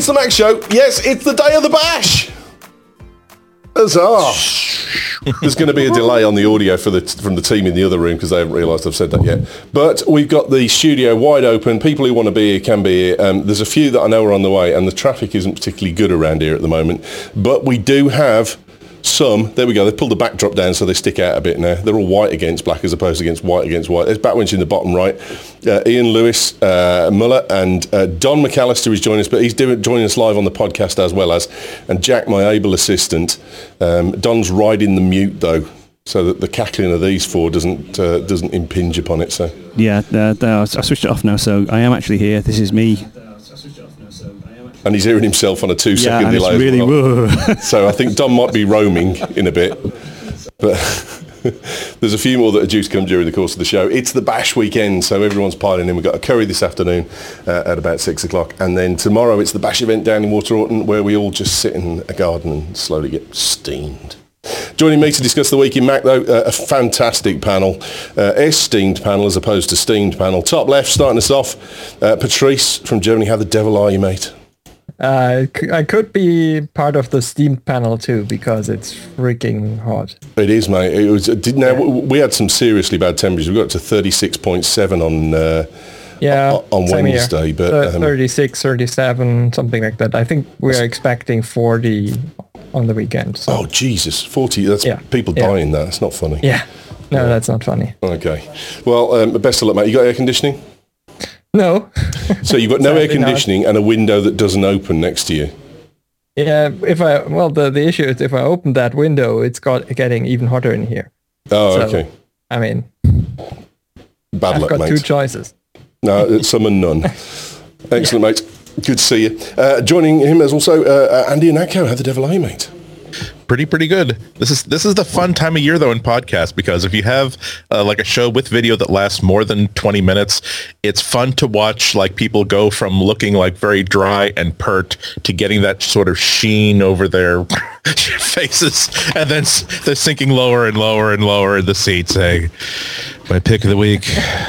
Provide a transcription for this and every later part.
It's the Max Show. Yes, it's the day of the bash. Huzzah. There's going to be a delay on the audio from the team in the other room because they haven't realised I've said that yet. But we've got the studio wide open. People who want to be here can be here. There's a few that I know are on the way, and the traffic isn't particularly good around here at the moment. But we do have some. There we go. They've pulled the backdrop down so they stick out a bit now. They're all white against black as opposed to against white against white. There's Batwinch in the bottom right. Ian Lewis, Muller, and Don McAllister is joining us, but he's joining us live on the podcast as well as. And Jack, my able assistant. Don's riding the mute though, so that the cackling of these four doesn't impinge upon it. So yeah, I switched it off now, so I am actually here. This is me. And he's hearing himself on a 2-second delay. It's really well. So I think Don might be roaming in a bit. But there's a few more that are due to come during the course of the show. It's the Bash weekend, so everyone's piling in. We've got a curry this afternoon at about 6 o'clock. And then tomorrow it's the Bash event down in Waterorton where we all just sit in a garden and slowly get steamed. Joining me to discuss the week in Mac, though, a fantastic panel, esteemed panel as opposed to steamed panel. Top left, starting us off, Patrice from Germany. How the devil are you, mate? I could be part of the steamed panel too because it's freaking hot. It is, mate. It was. We had some seriously bad temperatures. We got up to 36.7 on Wednesday, but 36, 37, something like that. I think we are expecting 40 on the weekend. So. Oh Jesus, 40! That's people dying. That's not funny. Yeah, no, that's not funny. Okay, well, best of luck, mate. You got air conditioning? No. So you've got no air conditioning and a window that doesn't open next to you. Yeah, the issue is if I open that window, it's getting even hotter in here. Oh, so, okay. I mean, bad luck, mate. I've got two choices. No, some and none. Excellent, mate. Good to see you. Joining him is also Andy Anako. How the devil are you, mate? Pretty good. This is the fun time of year though in podcasts because if you have like a show with video that lasts more than 20 minutes, it's fun to watch like people go from looking like very dry and pert to getting that sort of sheen over their faces, and then they're sinking lower and lower and lower in the seat saying, "My pick of the week,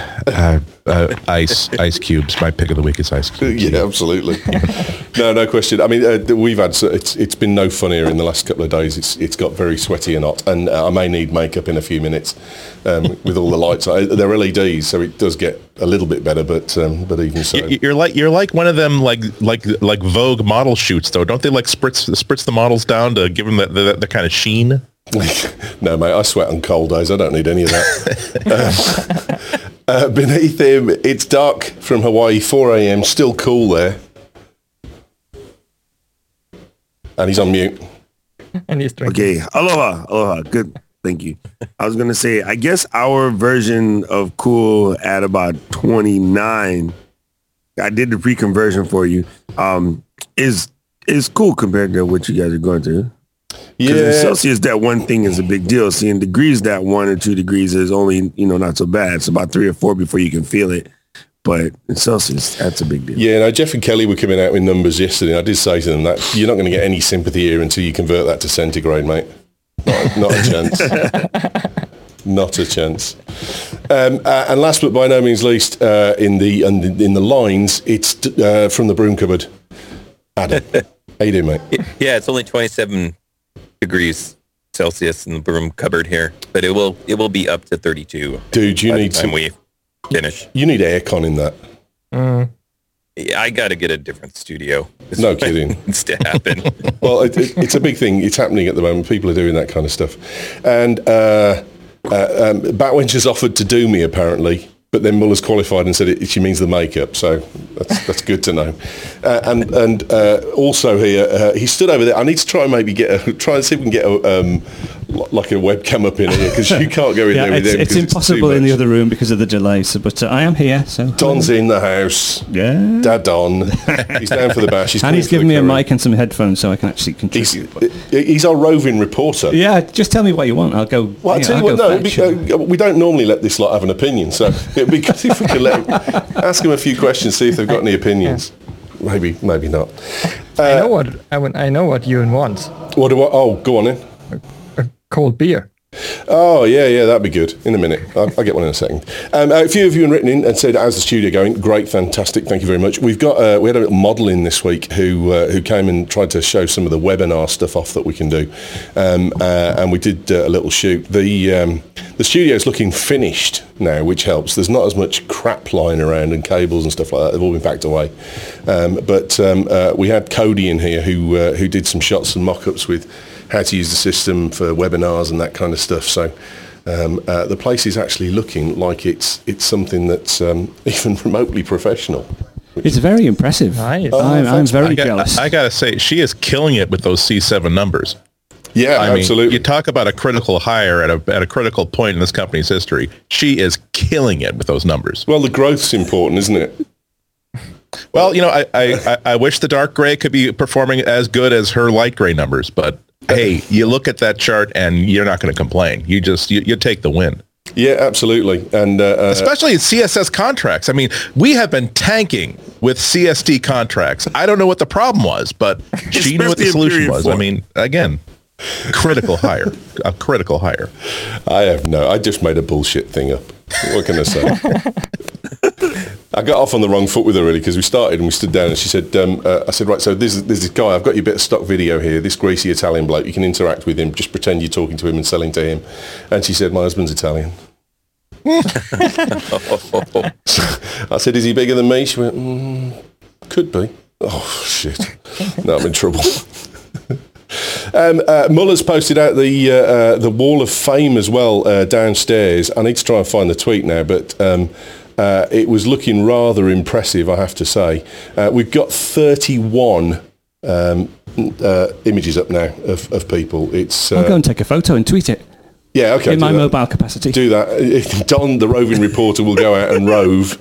ice cubes. My pick of the week is ice cubes." Yeah, absolutely. No question. I mean, we've had it's been no fun here in the last couple of days. It's got very sweaty and hot, and I may need makeup in a few minutes with all the lights. They're LEDs, so it does get a little bit better, but even so, you're like one of them like Vogue model shoots though. Don't they like spritz the models down to give them the kind of sheen? No, mate, I sweat on cold days. I don't need any of that. Beneath him, it's Dark from Hawaii, 4 a.m. Still cool there. And he's on mute. And he's drinking. Okay, aloha. Good, thank you. I was going to say, I guess our version of cool at about 29, I did the pre-conversion for you, is cool compared to what you guys are going through. Because in Celsius, that one thing is a big deal. See, in degrees, that 1 or 2 degrees is only, not so bad. It's about 3 or 4 before you can feel it. But in Celsius, that's a big deal. Yeah, no, Jeff and Kelly were coming out with numbers yesterday. I did say to them that you're not going to get any sympathy here until you convert that to centigrade, mate. Not a chance. Not a chance. And last but by no means least, in the lines, it's from the broom cupboard. Adam, how you doing, mate? Yeah, it's only 27 degrees Celsius in the broom cupboard here, but it will be up to 32. Dude, you need time we finish. You need aircon in that. Yeah, I got to get a different studio. No kidding. Needs to happen. Well, it's a big thing. It's happening at the moment. People are doing that kind of stuff. And Batwinch has offered to do me, apparently. But then Muller's qualified and said she means the makeup, so that's good to know. And also here, he stood over there. I need to try and maybe try and see if we can get a webcam up in here because you can't go in there with him. It's impossible in the other room because of the delay. So, but I am here. So Don's in the house. Yeah, Dad Don. He's down for the bash. He's giving me a mic and some headphones so I can actually contribute. He's our roving reporter. Yeah, just tell me what you want. I'll go. Well, I'll tell you what. We don't normally let this lot have an opinion, so it'd be good if we could ask them a few questions, see if they've got any opinions. Maybe not. I know what Ewan wants. What do I? Oh, go on then. A cold beer. Oh, yeah, that'd be good. In a minute. I'll get one in a second. A few of you have written in and said, how's the studio going? Great, fantastic, thank you very much. We had a little model in this week who came and tried to show some of the webinar stuff off that we can do. And we did a little shoot. The studio's looking finished now, which helps. There's not as much crap lying around and cables and stuff like that. They've all been packed away. But we had Cody in here who did some shots and mock-ups with how to use the system for webinars and that kind of stuff. So the place is actually looking like it's something that's even remotely professional. It's very impressive. Nice. I'm very jealous. I gotta say, she is killing it with those C7 numbers. Yeah, I mean, absolutely. you talk about a critical hire at a critical point in this company's history. She is killing it with those numbers. Well, the growth's important, isn't it? Well, I wish the dark gray could be performing as good as her light gray numbers, but hey, you look at that chart and you're not going to complain. You take the win. Yeah, absolutely. And especially in CSS contracts. I mean, we have been tanking with CST contracts. I don't know what the problem was, but she knew what the solution was. I mean, again, critical hire. A critical hire. I just made a bullshit thing up. What can I say? I got off on the wrong foot with her really because we started and we stood down and she said, I said, right, so there's this guy, I've got you a bit of stock video here, this greasy Italian bloke, you can interact with him, just pretend you're talking to him and selling to him. And she said, my husband's Italian. I said, is he bigger than me? She went, could be. Oh, shit. Now I'm in trouble. Muller's posted out the Wall of Fame as well downstairs. I need to try and find the tweet now, but it was looking rather impressive, I have to say. We've got 31 images up now of people. I'll go and take a photo and tweet it. Yeah, okay. In my mobile capacity. Do that. Don, the roving reporter, will go out and rove.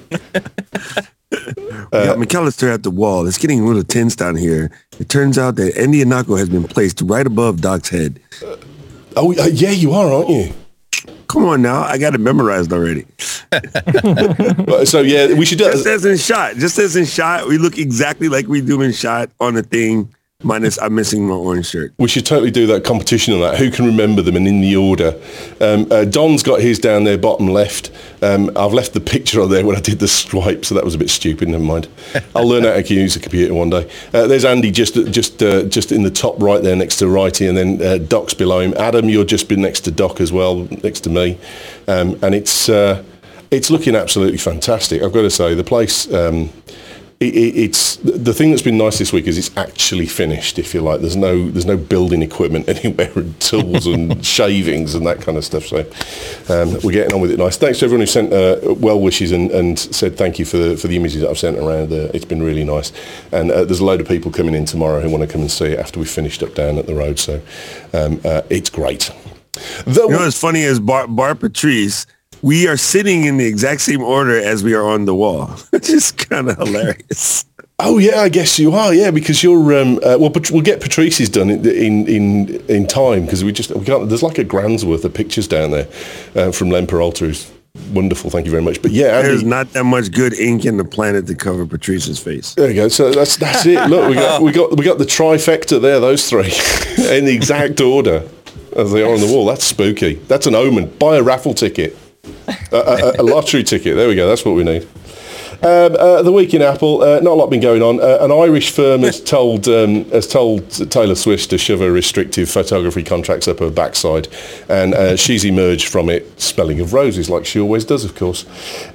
We got McAllister at the wall. It's getting a little tense down here. It turns out that Andy Anako has been placed right above Doc's head. Yeah, you are, aren't you? Come on now. I got it memorized already. So, yeah, we should do Just as in shot, we look exactly like we do in shot on the thing. Minus, I'm missing my orange shirt. We should totally do that competition on that. Who can remember them and in the order? Don's got his down there, bottom left. I've left the picture on there when I did the swipe, so that was a bit stupid. Never mind. I'll learn how to use a computer one day. There's Andy just in the top right there next to Righty, and then Doc's below him. Adam, you're just been next to Doc as well, next to me, and it's looking absolutely fantastic. I've got to say, the place. It's the thing that's been nice this week is it's actually finished, if you like. There's no building equipment anywhere and tools and shavings and that kind of stuff. So we're getting on with it nice. Thanks to everyone who sent well wishes and said thank you for the images that I've sent around. It's been really nice. And there's a load of people coming in tomorrow who want to come and see it after we've finished up down at the road. So it's great. What's funny is Bar Patrice, we are sitting in the exact same order as we are on the wall, which is kind of hilarious. Oh yeah, I guess you are. Yeah, because you're. We'll get Patrice's done in time because we can't. There's like a grand's worth of pictures down there from Len Peralta, who's wonderful. Thank you very much. But yeah, Andy, there's not that much good ink in the planet to cover Patrice's face. There you go. So that's it. Look, we got the trifecta there. Those three in the exact order as they are on the wall. That's spooky. That's an omen. Buy a raffle ticket. A lottery ticket. There we go. That's what we need. The week in Apple. Not a lot been going on. An Irish firm has told Taylor Swift to shove her restrictive photography contracts up her backside, and she's emerged from it smelling of roses, like she always does, of course.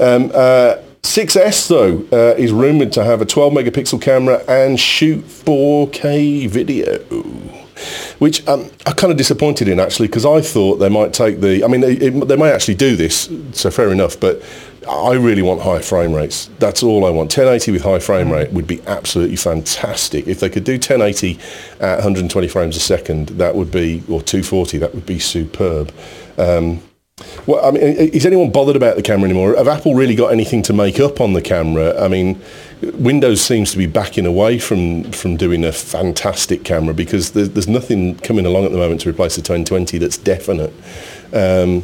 6S though is rumoured to have a 12 megapixel camera and shoot 4K video, which I'm kind of disappointed in actually, because I thought they might take they might actually do this, so fair enough, but I really want high frame rates. That's all I want. 1080 with high frame rate would be absolutely fantastic. If they could do 1080 at 120 frames a second, that would be, or 240, that would be superb. Well, I mean, is anyone bothered about the camera anymore? Have Apple really got anything to make up on the camera? I mean, Windows seems to be backing away from doing a fantastic camera because there's nothing coming along at the moment to replace the 1020 that's definite. And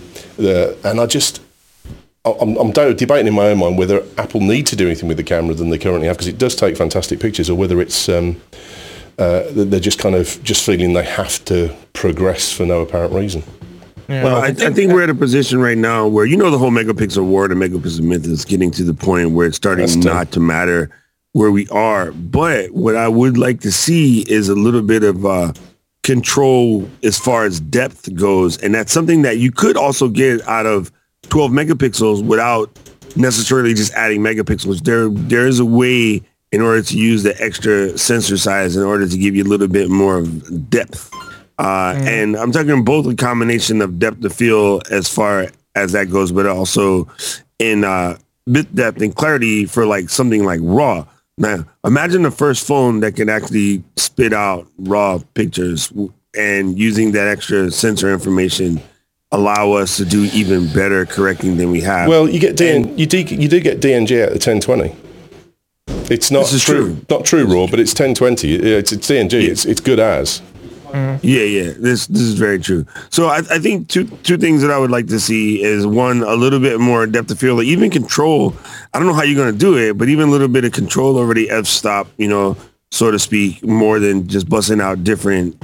I'm debating in my own mind whether Apple need to do anything with the camera than they currently have, because it does take fantastic pictures, or whether it's they're just kind of feeling they have to progress for no apparent reason. Well, I think we're at a position right now where, the whole megapixel war, the megapixel myth is getting to the point where it's starting not to matter where we are. But what I would like to see is a little bit of control as far as depth goes. And that's something that you could also get out of 12 megapixels without necessarily just adding megapixels. There is a way in order to use the extra sensor size in order to give you a little bit more of depth. And I'm talking both a combination of depth of field as far as that goes, but also in bit depth and clarity for like something like RAW. Now, imagine the first phone that can actually spit out RAW pictures, and using that extra sensor information allow us to do even better correcting than we have. Well, you get you do get DNG at the 1020. It's not not true RAW, but it's 1020. It's DNG. It's good as. Yeah. This is very true. So I think two things that I would like to see is, one, a little bit more depth of field, like even control. I don't know how you're going to do it, but even a little bit of control over the f-stop, so to speak, more than just busting out different,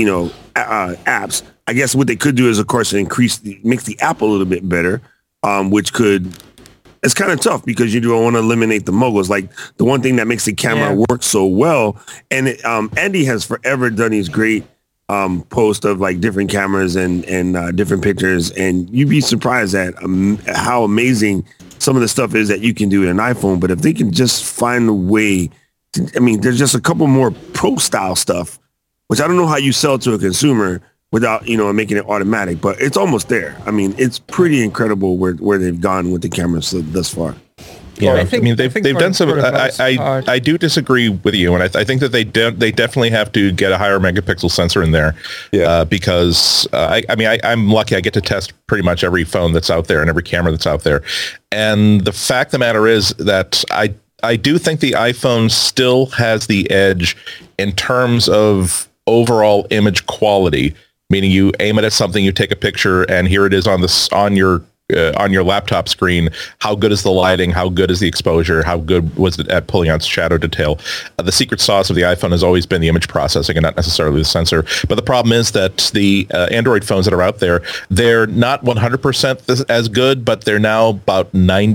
apps. I guess what they could do is, of course, makes the app a little bit better, which could. It's kind of tough because you don't want to eliminate the moguls. Like the one thing that makes the camera work so well, and Andy has forever done these great posts of like different cameras and different pictures, and you'd be surprised at how amazing some of the stuff is that you can do in an iPhone. But if they can just find a way, there's just a couple more pro style stuff, which I don't know how you sell to a consumer without, making it automatic, but it's almost there. It's pretty incredible where they've gone with the cameras thus far. Yeah, they've done some. I do disagree with you, and I think that they definitely have to get a higher megapixel sensor in there. Yeah. Because I'm lucky. I get to test pretty much every phone that's out there and every camera that's out there, and the fact of the matter is that I do think the iPhone still has the edge in terms of overall image quality. Meaning you aim it at something, you take a picture, and here it is on your laptop screen. How good is the lighting? How good is the exposure? How good was it at pulling out shadow detail? The secret sauce of the iPhone has always been the image processing and not necessarily the sensor. But the problem is that the Android phones that are out there, they're not 100% as good, but they're now about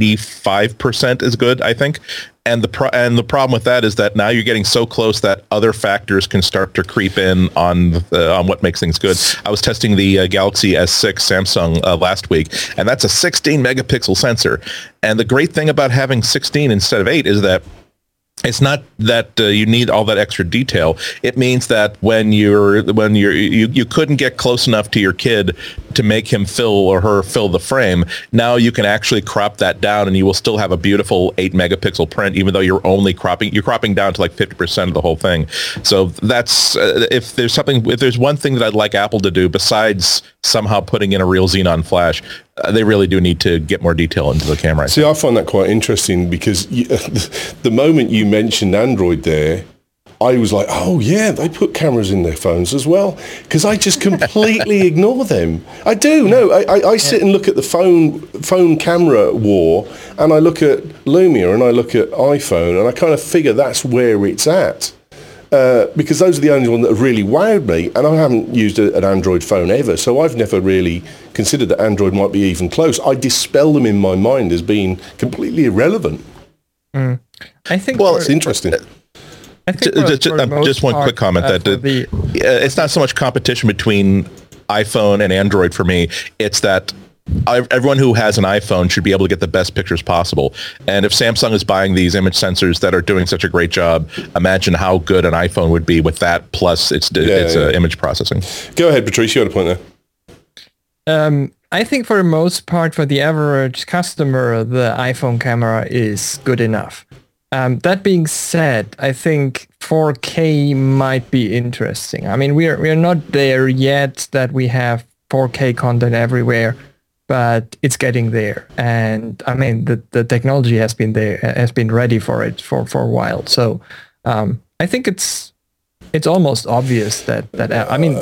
95% as good, I think. And the problem with that is that now you're getting so close that other factors can start to creep in on what makes things good. I was testing the Galaxy S6 Samsung last week, and that's a 16 megapixel sensor. And the great thing about having 16 instead of 8 is that it's not that you need all that extra detail. It means that when you couldn't get close enough to your kid to make him fill the frame, now you can actually crop that down, and you will still have a beautiful 8 megapixel print, even though you're cropping down to like 50% of the whole thing. So that's if there's one thing that I'd like Apple to do besides somehow putting in a real Xenon flash, they really do need to get more detail into the camera. See, I find that quite interesting because the moment you mentioned Android there, I was like, oh yeah, they put cameras in their phones as well, because I just completely ignore them. I do. No, I sit and look at the phone camera war, and I look at Lumia and I look at iPhone, and I kind of figure that's where it's at. Because those are the only ones that have really wowed me, and I haven't used an Android phone ever, so I've never really considered that Android might be even close. I dispel them in my mind as being completely irrelevant. I think. Well, it's interesting. Just one quick comment that it's not so much competition between iPhone and Android for me. It's that everyone who has an iPhone should be able to get the best pictures possible. And if Samsung is buying these image sensors that are doing such a great job, imagine how good an iPhone would be with that plus its image processing. Go ahead, Patrice, you had a point there. I think for the most part, for the average customer, the iPhone camera is good enough. That being said, I think 4K might be interesting. We are not there yet that we have 4K content everywhere, but it's getting there. And the technology has been there, has been ready for it for a while. So I think it's almost obvious that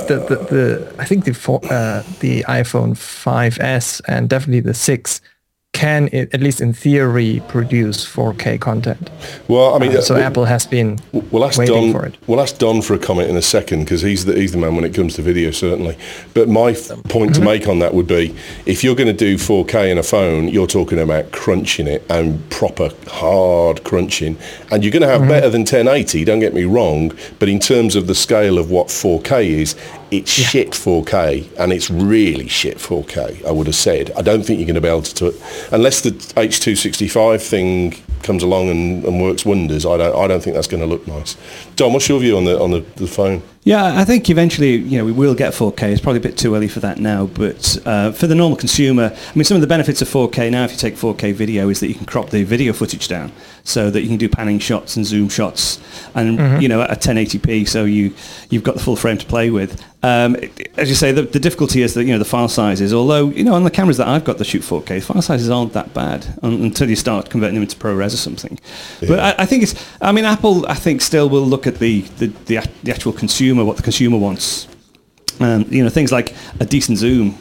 I think the iPhone 5S and definitely the 6 can, at least in theory, produce 4K content. Well, I mean, so Apple has been we'll ask waiting for it. We'll ask Don for a comment in a second because he's the man when it comes to video, certainly. But my point to make on that would be, if you're going to do 4K in a phone, you're talking about crunching it and proper hard crunching, and you're going to have better than 1080. Don't get me wrong, but in terms of the scale of what 4K is, it's shit 4K, and it's really shit 4K, I would have said. I don't think you're going to be able to, unless the H.265 thing comes along and works wonders. I don't think that's going to look nice. Don, what's your view on the phone? Yeah, I think eventually, we will get 4K. It's probably a bit too early for that now, but for the normal consumer, I mean, some of the benefits of 4K now, if you take 4K video, is that you can crop the video footage down so that you can do panning shots and zoom shots, and at 1080p, so you've got the full frame to play with. As you say, the difficulty is that the file sizes. Although on the cameras that I've got that shoot 4K, file sizes aren't that bad until you start converting them into ProRes or something. Yeah. But I think Apple, I think, still will look at the actual consumer, what the consumer wants. Things like a decent zoom.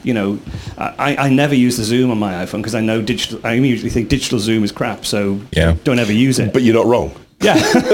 I never use the zoom on my iPhone because I know I immediately think digital zoom is crap. So don't ever use it. But you're not wrong. Yeah.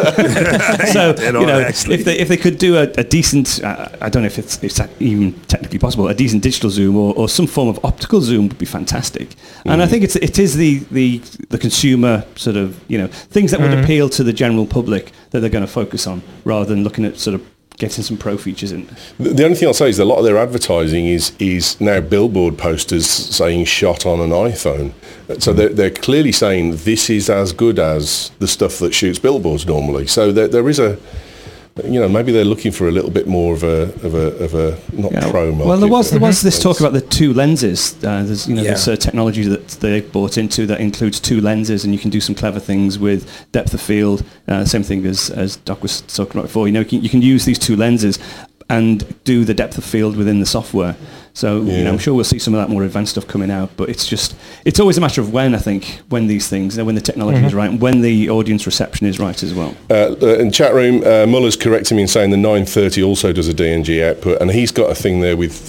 So if they could do a decent, I don't know if it's even technically possible, a decent digital zoom or some form of optical zoom would be fantastic. And I think it is the consumer sort of things that would appeal to the general public that they're going to focus on, rather than looking at sort of getting some pro features in. The only thing I'll say is that a lot of their advertising is now billboard posters saying shot on an iPhone. So they're clearly saying this is as good as the stuff that shoots billboards normally. So there is a, maybe they're looking for a little bit more of a not pro market. Well, there was this talk about the two lenses. There's this technology that they bought into that includes two lenses, and you can do some clever things with depth of field. Same thing as Doc was talking about before. You can use these two lenses and do the depth of field within the software. So I'm sure we'll see some of that more advanced stuff coming out, but it's always a matter of when, I think, when these things, when the technology is right, and when the audience reception is right as well. In chat room, Muller's correcting me in saying the 930 also does a DNG output, and he's got a thing there with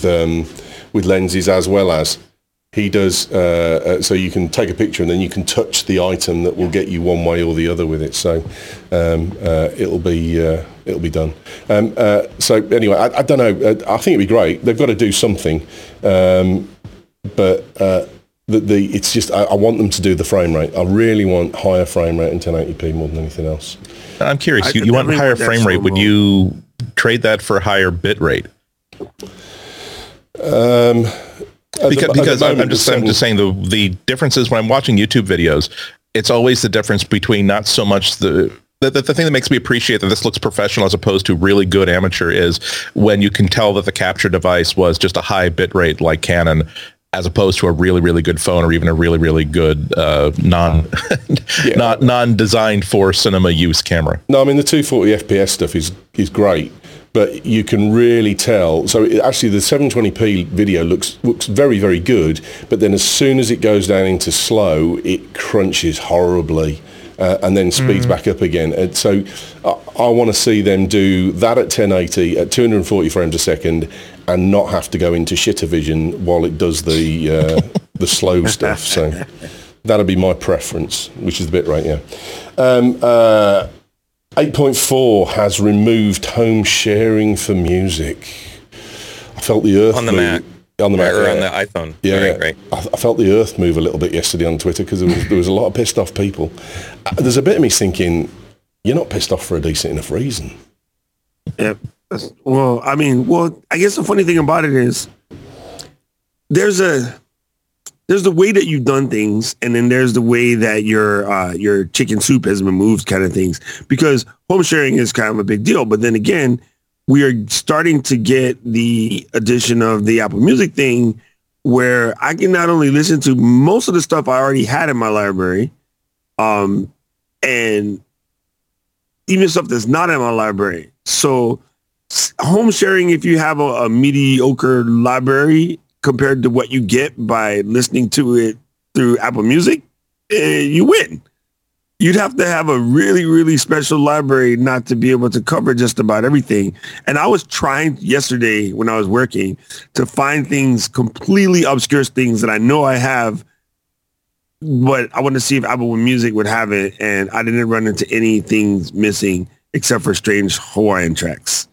lenses as well as he does. So you can take a picture and then you can touch the item that will get you one way or the other with it. So it'll be done. So anyway, I don't know. I think it'd be great. They've got to do something, but it's just I want them to do the frame rate. I really want higher frame rate in 1080p more than anything else. I'm curious. You want higher frame rate? Would you trade that for a higher bit rate? Because I'm just saying the differences when I'm watching YouTube videos. It's always the difference between not so much the thing that makes me appreciate that this looks professional as opposed to really good amateur is when you can tell that the capture device was just a high bit rate like Canon, as opposed to a really, really good phone or even a really, really good non-designed for cinema use camera. No, I mean the 240 FPS stuff is great, but you can really tell. So actually the 720p video looks very, very good, but then as soon as it goes down into slow, it crunches horribly. And then speeds back up again. And so I want to see them do that at 1080 at 240 frames a second and not have to go into shitter vision while it does the slow stuff. So that'll be my preference, which is the bit rate, 8.4 has removed home sharing for music. I felt the earth on the Mac. On the Mac, or on the iPhone. Right. I felt the earth move a little bit yesterday on Twitter because there was a lot of pissed off people. There's a bit of me thinking, you're not pissed off for a decent enough reason. Yeah. I guess the funny thing about it is there's the way that you've done things, and then there's the way that your chicken soup has been moved, kind of things. Because home sharing is kind of a big deal, but then again, we are starting to get the addition of the Apple Music thing where I can not only listen to most of the stuff I already had in my library, and even stuff that's not in my library. So home sharing, if you have a mediocre library compared to what you get by listening to it through Apple Music, you win. You'd have to have a really, really special library not to be able to cover just about everything. And I was trying yesterday when I was working to find things, completely obscure things that I know I have but I wanted to see if Apple Music would have it, and I didn't run into anything missing except for strange Hawaiian tracks.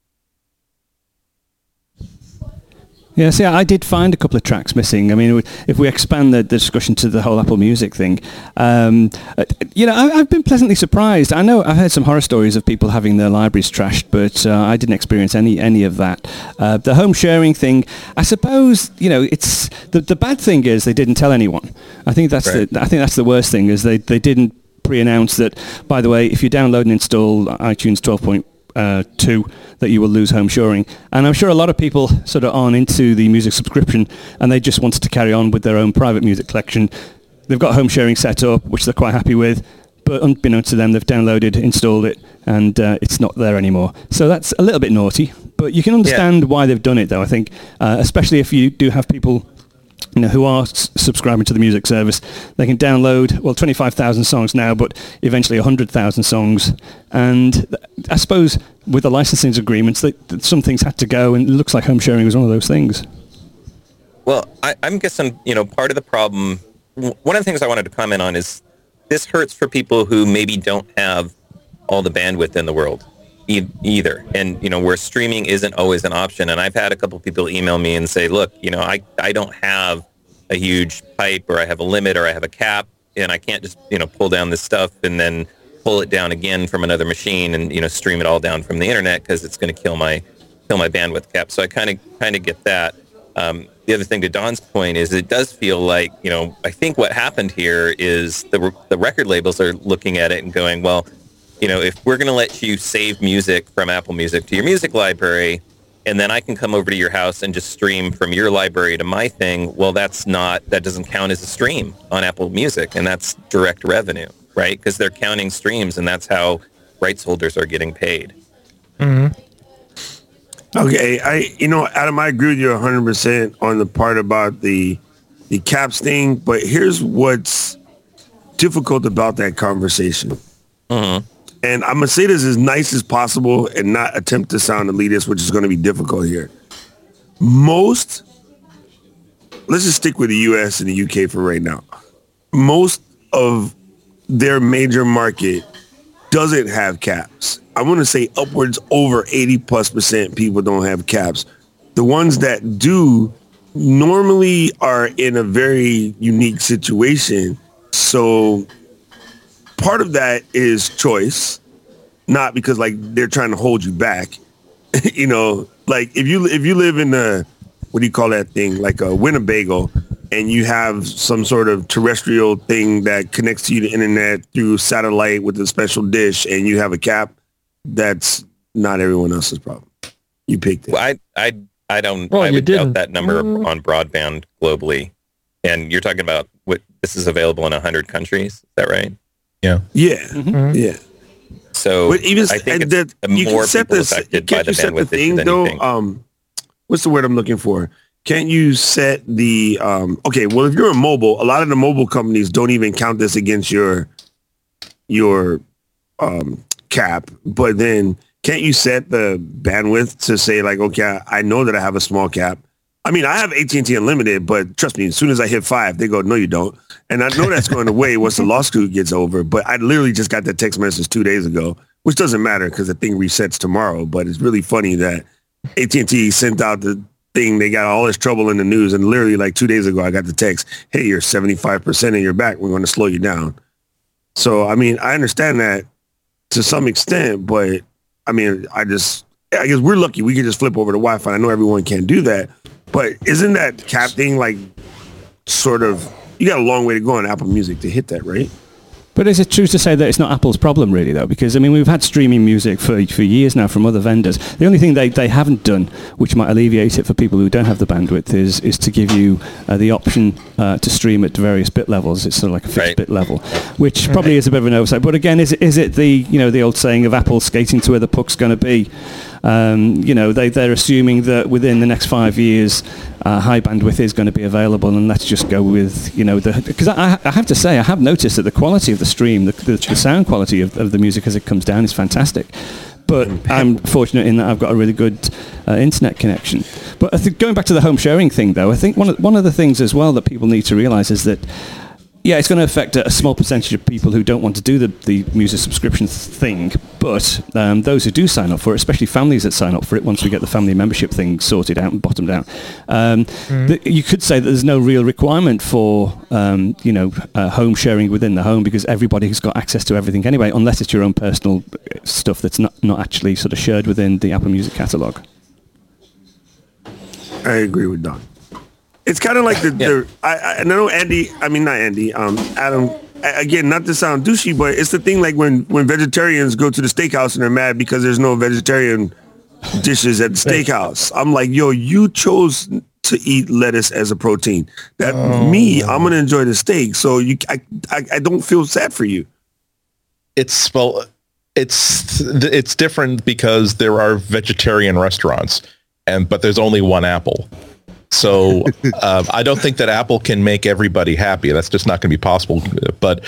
Yeah, see, I did find a couple of tracks missing. I mean, if we expand the discussion to the whole Apple Music thing, I've been pleasantly surprised. I know I've heard some horror stories of people having their libraries trashed, but I didn't experience any of that. The home sharing thing, I suppose, it's the bad thing is they didn't tell anyone. I think that's the worst thing is they didn't pre-announce that. By the way, if you download and install iTunes 12.2, that you will lose home sharing. And I'm sure a lot of people sort of aren't into the music subscription and they just wanted to carry on with their own private music collection. They've got home sharing set up, which they're quite happy with, but unbeknownst to them, they've downloaded, installed it, and it's not there anymore. So that's a little bit naughty, but you can understand why they've done it, though, I think, especially if you do have people who are subscribing to the music service. They can download, 25,000 songs now, but eventually 100,000 songs. And I suppose with the licensing agreements, that some things had to go, and it looks like home sharing was one of those things. Well, I'm guessing, part of the problem, one of the things I wanted to comment on is this hurts for people who maybe don't have all the bandwidth in the world either. And, where streaming isn't always an option. And I've had a couple of people email me and say, look, I don't have a huge pipe, or I have a limit, or I have a cap, and I can't just, pull down this stuff and then pull it down again from another machine and, stream it all down from the internet, because it's going to kill my bandwidth cap. So I kind of get that. The other thing, to Don's point, is it does feel like, I think what happened here is the record labels are looking at it and going, well, if we're going to let you save music from Apple Music to your music library, and then I can come over to your house and just stream from your library to my thing, well, that doesn't count as a stream on Apple Music, and that's direct revenue, right? Because they're counting streams, and that's how rights holders are getting paid. Mm-hmm. Okay, Adam, I agree with you 100% on the part about the caps thing, but here's what's difficult about that conversation. Mm-hmm. And I'm going to say this as nice as possible and not attempt to sound elitist, which is going to be difficult here. Let's just stick with the US and the UK for right now. Most of their major market doesn't have caps. I want to say upwards over 80+% people don't have caps. The ones that do normally are in a very unique situation. So part of that is choice, not because like they're trying to hold you back. Like if you live in what do you call that thing? Like a Winnebago, and you have some sort of terrestrial thing that connects to you to the internet through satellite with a special dish, and you have a cap, that's not everyone else's problem. You picked it. Well, I don't. Well, I would doubt that number on broadband globally. And you're talking about this is available in 100 countries. Is that right? Yeah. Yeah. Mm-hmm. Yeah. So I think it's more people affected by the bandwidth issue than anything. What's the word I'm looking for? Can't you set the okay, well, if you're a mobile, a lot of the mobile companies don't even count this against your cap, but then can't you set the bandwidth to say like, okay, I know that I have a small cap. I mean, I have AT&T Unlimited, but trust me, as soon as I hit 5, they go, no, you don't. And I know that's going away once the lawsuit gets over, but I literally just got that text message 2 days ago, which doesn't matter because the thing resets tomorrow. But it's really funny that AT&T sent out the thing. They got all this trouble in the news. And literally like 2 days ago, I got the text, hey, you're 75% in your back. We're going to slow you down. So, I mean, I understand that to some extent, but I mean, I guess we're lucky. We can just flip over to Wi-Fi. I know everyone can't do that. But isn't that cap thing like sort of, you got a long way to go on Apple Music to hit that, right? But is it true to say that it's not Apple's problem really though? Because I mean, we've had streaming music for years now from other vendors. The only thing they haven't done, which might alleviate it for people who don't have the bandwidth, is to give you the option to stream at various bit levels. It's sort of like a fixed bit level, which probably is a bit of an oversight. But again, is it the old saying of Apple skating to where the puck's going to be? They're assuming that within the next 5 years, high bandwidth is going to be available, and let's just go with because I have to say I have noticed that the quality of the stream, the sound quality of the music as it comes down is fantastic. But I'm fortunate in that I've got a really good internet connection. But I think going back to the home sharing thing, though, I think one of the things as well that people need to realise is that Yeah, it's going to affect a small percentage of people who don't want to do the music subscription thing, but those who do sign up for it, especially families that sign up for it, once we get the family membership thing sorted out and bottomed out, you could say that there's no real requirement for home sharing within the home, because everybody's got access to everything anyway, unless it's your own personal stuff that's not actually sort of shared within the Apple Music catalog. I agree with Don. It's kind of like I know Adam, again, not to sound douchey, but it's the thing like when vegetarians go to the steakhouse and they're mad because there's no vegetarian dishes at the steakhouse. I'm like, yo, you chose to eat lettuce as a protein. I'm going to enjoy the steak. So I don't feel sad for you. It's different because there are vegetarian restaurants, but there's only one Apple. So I don't think that Apple can make everybody happy. That's just not going to be possible. But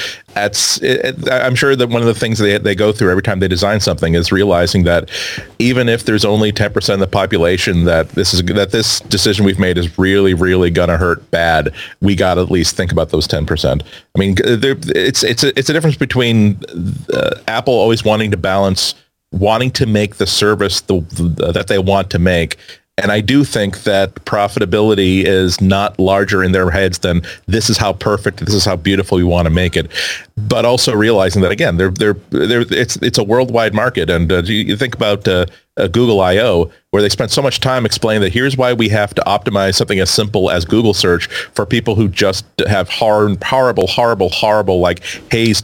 I'm sure that one of the things they go through every time they design something is realizing that even if there's only 10% of the population that this decision we've made is really, really going to hurt bad, we got to at least think about those 10%. I mean, it's a difference between Apple always wanting to balance, wanting to make the service that they want to make. And I do think that profitability is not larger in their heads than this is how perfect, this is how beautiful we want to make it. But also realizing that, again, it's a worldwide market. And you think about Google I/O, where they spent so much time explaining that here's why we have to optimize something as simple as Google search for people who just have horrible, like Hayes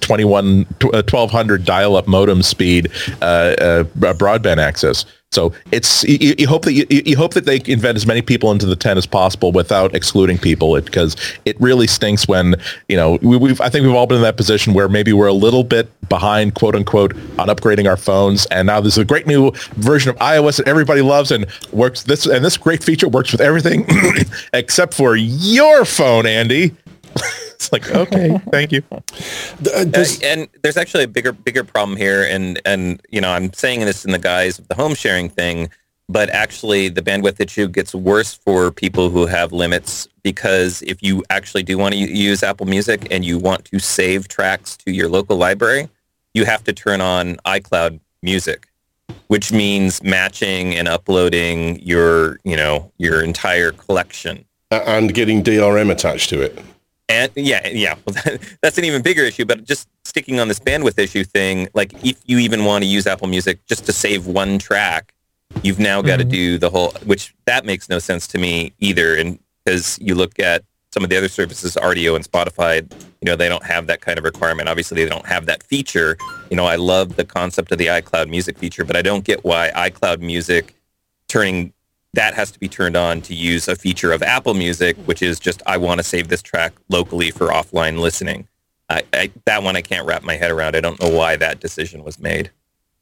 1200 dial-up modem speed broadband access. So you hope that they invent as many people into the 10 as possible without excluding people, because it really stinks when, I think we've all been in that position where maybe we're a little bit behind, quote unquote, on upgrading our phones, and now there's a great new version of iOS that everybody loves and works. This great feature works with everything except for your phone, Andy. It's like, okay, thank you. And there's actually a bigger problem here, and I'm saying this in the guise of the home sharing thing, but actually the bandwidth issue gets worse for people who have limits, because if you actually do want to use Apple Music and you want to save tracks to your local library, you have to turn on iCloud Music, which means matching and uploading your entire collection. And getting DRM attached to it. And yeah, well, that's an even bigger issue. But just sticking on this bandwidth issue thing, like if you even want to use Apple Music just to save one track, you've now got to do the whole, which that makes no sense to me either. And because you look at some of the other services, RDO and Spotify, they don't have that kind of requirement. Obviously, they don't have that feature. I love the concept of the iCloud Music feature, but I don't get why iCloud Music that has to be turned on to use a feature of Apple Music, which is just, I want to save this track locally for offline listening. That one I can't wrap my head around. I don't know why that decision was made.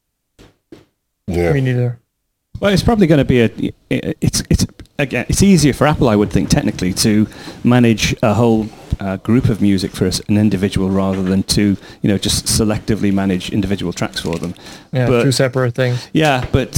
Yeah. Me neither. Well, it's probably going to be it's easier for Apple, I would think, technically, to manage a whole group of music for an individual rather than to, just selectively manage individual tracks for them. Yeah, two separate things. Yeah, but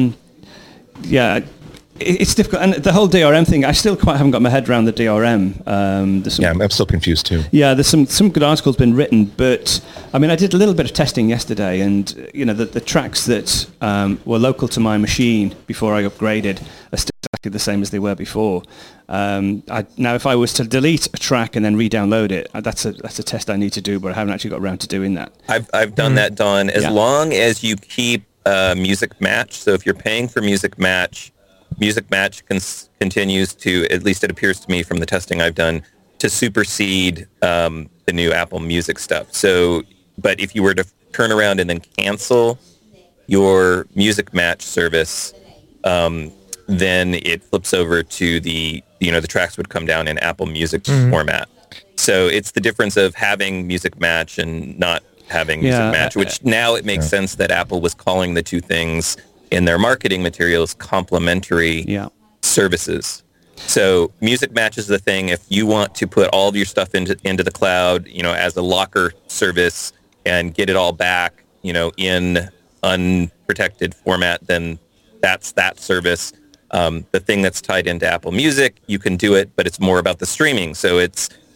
it's difficult, and the whole DRM thing, I still quite haven't got my head around the DRM. I'm still confused too. Yeah, there's some good articles been written, but I mean, I did a little bit of testing yesterday, and the tracks that were local to my machine before I upgraded are still exactly the same as they were before. Now, if I was to delete a track and then re-download it, that's a test I need to do, but I haven't actually got around to doing that. I've done that, Don. As long as you keep Music Match, so if you're paying for Music Match continues to, at least it appears to me from the testing I've done, to supersede the new Apple Music stuff. So, but if you were to turn around and then cancel your Music Match service, then it flips over to the tracks would come down in Apple Music format. So it's the difference of having Music Match and not having Music Match, which now it makes sense that Apple was calling the two things in their marketing materials complementary services. So Music Match is the thing. If you want to put all of your stuff into the cloud, as a locker service and get it all back, in unprotected format, then that's that service. The thing that's tied into Apple Music, you can do it, but it's more about the streaming. So it's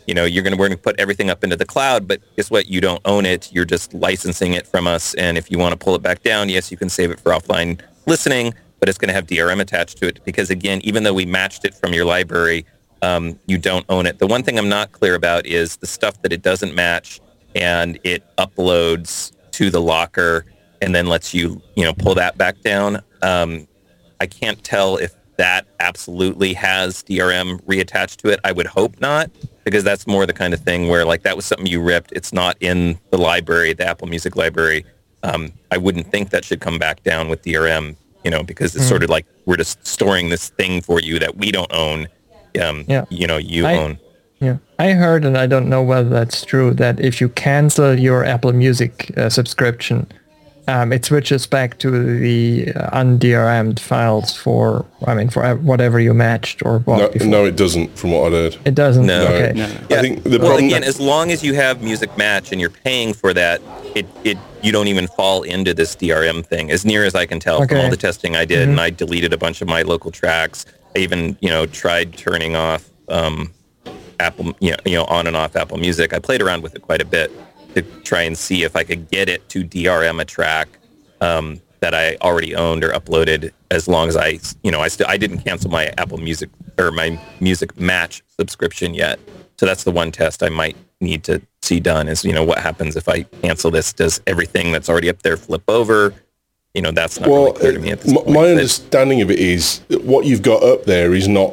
we're going to put everything up into the cloud, but guess what? You don't own it. You're just licensing it from us. And if you want to pull it back down, yes, you can save it for offline listening, but it's going to have DRM attached to it because, again, even though we matched it from your library, you don't own it. The one thing I'm not clear about is the stuff that it doesn't match and it uploads to the locker and then lets you, pull that back down. I can't tell if that absolutely has DRM reattached to it. I would hope not, because that's more the kind of thing where like that was something you ripped. It's not in the library, the Apple Music library. I wouldn't think that should come back down with DRM, because it's sort of like we're just storing this thing for you that we don't own. You own. Yeah, I heard, and I don't know whether that's true, that if you cancel your Apple Music subscription, it switches back to the un-DRM'd files for whatever you matched or bought before. No, it doesn't, from what I heard. It doesn't? No. Okay. No. I think the problem... again, as long as you have Music Match and you're paying for that, you don't even fall into this DRM thing, as near as I can tell from all the testing I did, and I deleted a bunch of my local tracks. I even, tried turning off Apple, on and off Apple Music. I played around with it quite a bit to try and see if I could get it to DRM a track that I already owned or uploaded, as long as I didn't cancel my Apple Music or my Music Match subscription yet. So that's the one test I might need to see done is, what happens if I cancel this? Does everything that's already up there flip over? That's not really clear to me at this point. My understanding of it is that what you've got up there is not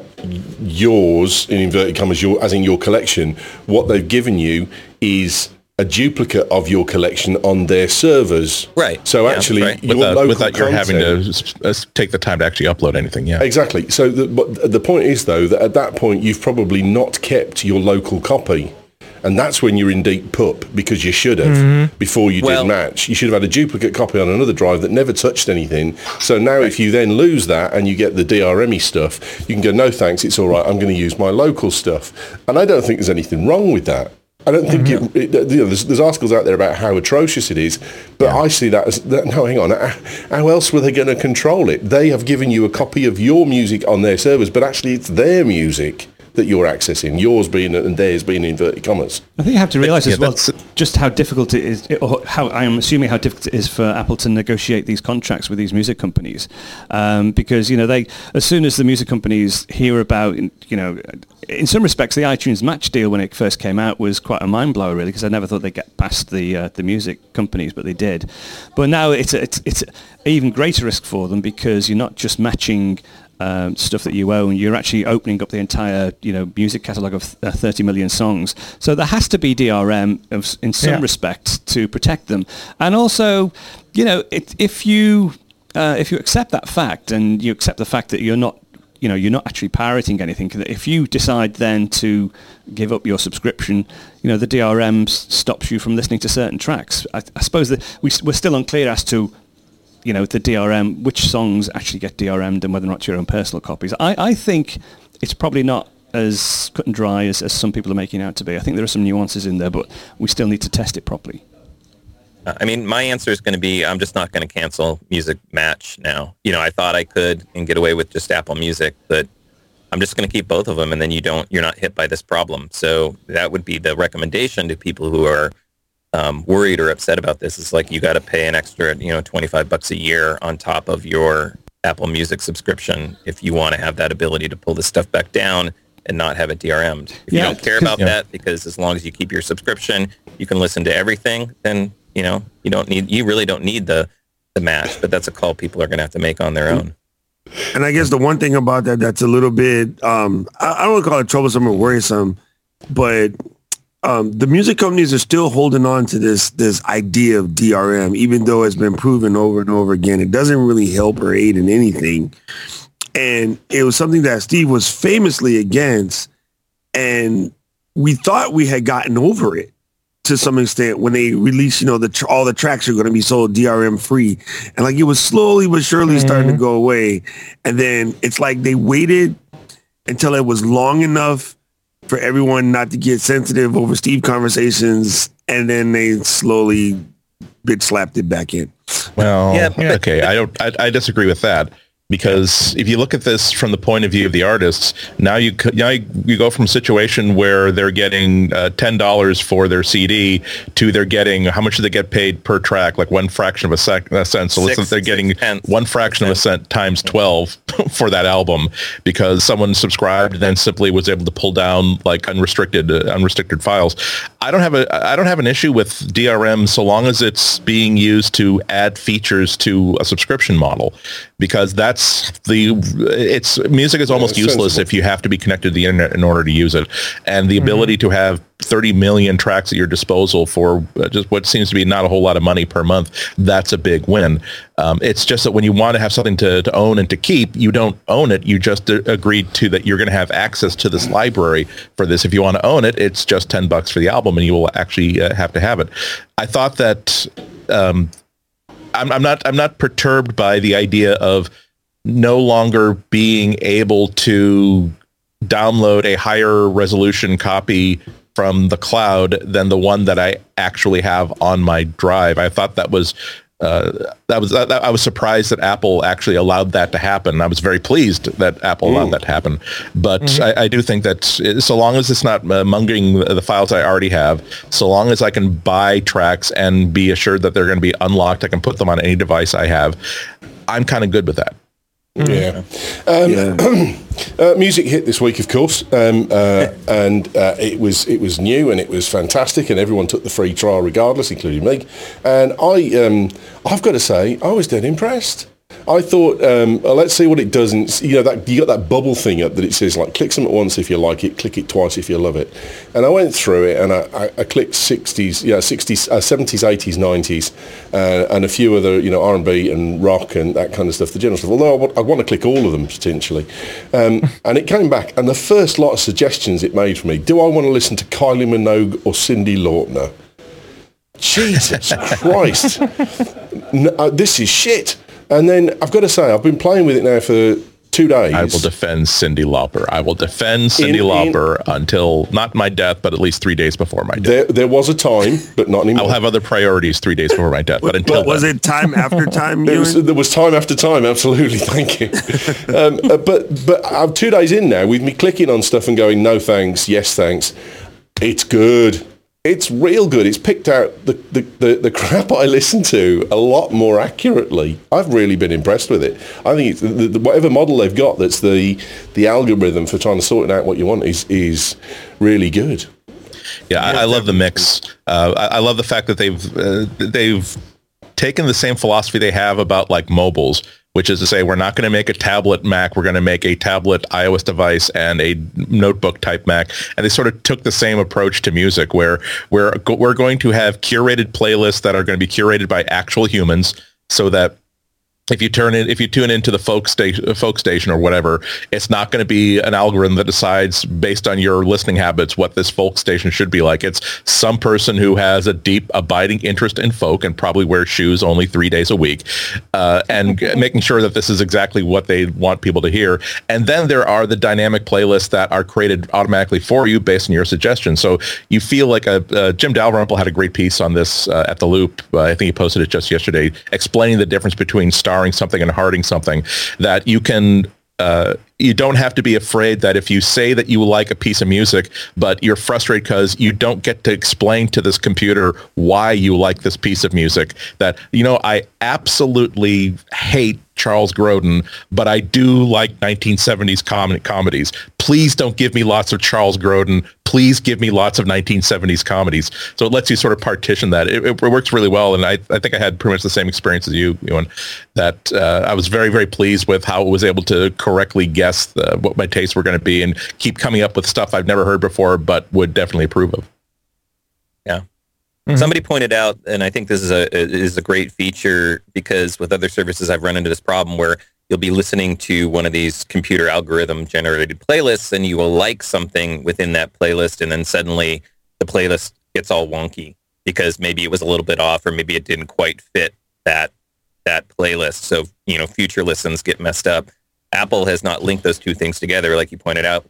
yours, in inverted commas, as in your collection. What they've given you is a duplicate of your collection on their servers. Right. So actually, your local without you're having content, to take the time to actually upload anything. Yeah. Exactly. So the point is, though, that at that point, you've probably not kept your local copy. And that's when you're in deep poop, because you should have, before you did match. You should have had a duplicate copy on another drive that never touched anything. So now if you then lose that and you get the DRM-y stuff, you can go, no thanks, it's all right, I'm going to use my local stuff. And I don't think there's anything wrong with that. I don't think there's articles out there about how atrocious it is, but I see that as, no, hang on, how else were they going to control it? They have given you a copy of your music on their servers, but actually it's their music that you're accessing, yours being and theirs being inverted commas. I think you have to realise as well just how difficult it is, or how I'm assuming how difficult it is for Apple to negotiate these contracts with these music companies, because they, as soon as the music companies hear about, in some respects, the iTunes Match deal when it first came out was quite a mind blower, really, because I never thought they'd get past the music companies, but they did. But now it's an even greater risk for them, because you're not just matching stuff that you own, you're actually opening up the entire music catalogue of 30 million songs. So there has to be DRM in some respects to protect them. And also, if you accept that fact, and you accept the fact that you're not actually pirating anything, if you decide then to give up your subscription, the DRM stops you from listening to certain tracks. I suppose that we're still unclear as to the DRM, which songs actually get DRM'd and whether or not your own personal copies. I think it's probably not as cut and dry as some people are making it out to be. I think there are some nuances in there, but we still need to test it properly. My answer is going to be, I'm just not going to cancel Music Match now. I thought I could and get away with just Apple Music, but I'm just going to keep both of them, and then you're not hit by this problem. So that would be the recommendation to people who are worried or upset about this. Is like, you got to pay an extra, $25 a year on top of your Apple Music subscription if you want to have that ability to pull this stuff back down and not have it DRM'd. If you don't care about that, because as long as you keep your subscription, you can listen to everything, then you really don't need the match. But that's a call people are going to have to make on their own. And I guess the one thing about that's a little bit, I don't want to call it troublesome or worrisome, but the music companies are still holding on to this idea of DRM, even though it's been proven over and over again. It doesn't really help or aid in anything. And it was something that Steve was famously against. And we thought we had gotten over it to some extent when they released, all the tracks are going to be sold DRM free. And like, it was slowly but surely starting to go away. And then it's like they waited until it was long enough for everyone not to get sensitive over Steve conversations, and then they slowly bitch slapped it back in. Well, okay, I disagree with that. Because if you look at this from the point of view of the artists, now you go from a situation where they're getting $10 for their CD to they're getting, how much do they get paid per track? Like one fraction of a cent. So let's say they're getting one fraction of a cent times 12 for that album, because someone subscribed and then simply was able to pull down like unrestricted files. I don't have an issue with DRM so long as it's being used to add features to a subscription model, because music is almost useless if you have to be connected to the internet in order to use it. And the ability to have 30 million tracks at your disposal for just what seems to be not a whole lot of money per month, that's a big win. It's just that when you want to have something to own and to keep, you don't own it. You just agreed to that you're going to have access to this library for this. If you want to own it, it's just $10 for the album, and you will actually have to have it. I thought that I'm not perturbed by the idea of no longer being able to download a higher resolution copy from the cloud than the one that I actually have on my drive. I thought I was surprised that Apple actually allowed that to happen. I was very pleased that Apple allowed that to happen. But I do think that so long as it's not munging the files I already have, so long as I can buy tracks and be assured that they're going to be unlocked, I can put them on any device I have, I'm kind of good with that. Yeah. Music hit this week, of course, and it was new and it was fantastic, and everyone took the free trial regardless, including me. And I've got to say, I was dead impressed. I thought, let's see what it does. And you got that bubble thing up that it says like click something once if you like it, click it twice if you love it. And I went through it and I clicked 60s, 60s, 70s, 80s, 90s, and a few other R&B and rock and that kind of stuff. The general stuff. Although I want to click all of them potentially. And it came back, and the first lot of suggestions it made for me. Do I want to listen to Kylie Minogue or Cyndi Lauper? Jesus Christ! This is shit. And then I've got to say, I've been playing with it now for 2 days. I will defend Cyndi Lauper. I will defend Cyndi Lauper until not my death, but at least 3 days before my death. There was a time, but not anymore. I'll have other priorities 3 days before my death. But until was it time after time? There was time after time. Absolutely, thank you. But I'm 2 days in now with me clicking on stuff and going, no thanks, yes thanks. It's good. It's real good. It's picked out the crap I listen to a lot more accurately. I've really been impressed with it. I think it's whatever model they've got that's the algorithm for trying to sort out what you want is really good. Yeah, I love the mix. I love the fact that they've taken the same philosophy they have about like mobiles, which is to say we're not going to make a tablet Mac, we're going to make a tablet iOS device and a notebook type Mac. And they sort of took the same approach to music, where we're going to have curated playlists that are going to be curated by actual humans, so that if you tune into the folk station or whatever, it's not going to be an algorithm that decides based on your listening habits what this folk station should be like. It's some person who has a deep, abiding interest in folk and probably wears shoes only 3 days a week, and making sure that this is exactly what they want people to hear. And then there are the dynamic playlists that are created automatically for you based on your suggestions. So you feel like Jim Dalrymple had a great piece on this at The Loop. I think he posted it just yesterday, explaining the difference between starring something and harding something, that you can you don't have to be afraid that if you say that you like a piece of music, but you're frustrated because you don't get to explain to this computer why you like this piece of music, that, I absolutely hate Charles Grodin, but I do like 1970s comedies. Please don't give me lots of Charles Grodin. Please give me lots of 1970s comedies. So it lets you sort of partition that. It works really well, and I think I had pretty much the same experience as you, Ewan, that I was very, very pleased with how it was able to correctly guess what my tastes were going to be and keep coming up with stuff I've never heard before but would definitely approve of. Yeah. Mm-hmm. Somebody pointed out, and I think this is a great feature, because with other services I've run into this problem where you'll be listening to one of these computer algorithm generated playlists and you will like something within that playlist, and then suddenly the playlist gets all wonky because maybe it was a little bit off, or maybe it didn't quite fit that playlist. So, future listens get messed up. Apple has not linked those two things together, like you pointed out,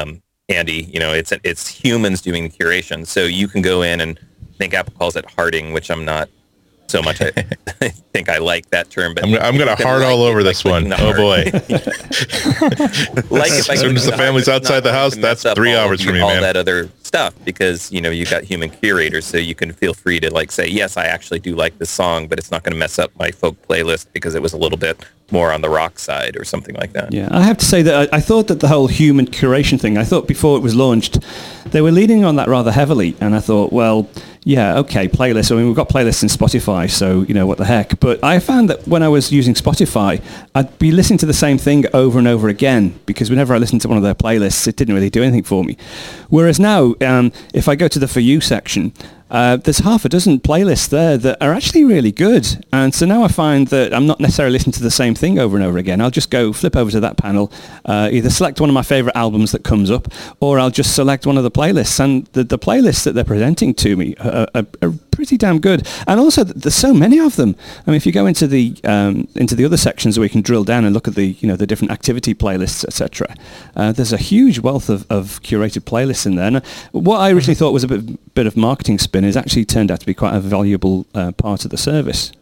Andy. It's humans doing the curation. So you can go in, and I think Apple calls it harding, which I'm not so much I think I like that term. But I'm going to heart all over this one. Oh boy! Like if I as soon as the family's outside the house, that's 3 hours for me, all man. that other stuff, because you've got human curators, so you can feel free to say, yes, I actually do like this song, but it's not going to mess up my folk playlist because it was a little bit more on the rock side or something like that. Yeah, I have to say that I thought that the whole human curation thing, I thought before it was launched, they were leaning on that rather heavily, and I thought, well, yeah, okay, playlists. I mean, we've got playlists in Spotify, so, what the heck. But I found that when I was using Spotify, I'd be listening to the same thing over and over again, because whenever I listened to one of their playlists, it didn't really do anything for me. Whereas now, if I go to the For You section, there's half a dozen playlists there that are actually really good. And so now I find that I'm not necessarily listening to the same thing over and over again. I'll just go flip over to that panel, either select one of my favorite albums that comes up, or I'll just select one of the playlists. And the playlists that they're presenting to me are pretty damn good. And also, there's so many of them. I mean, if you go into the other sections where you can drill down and look at the different activity playlists, etc., there's a huge wealth of curated playlists in there. And what I originally thought was a bit of marketing spin is actually turned out to be quite a valuable part of the service.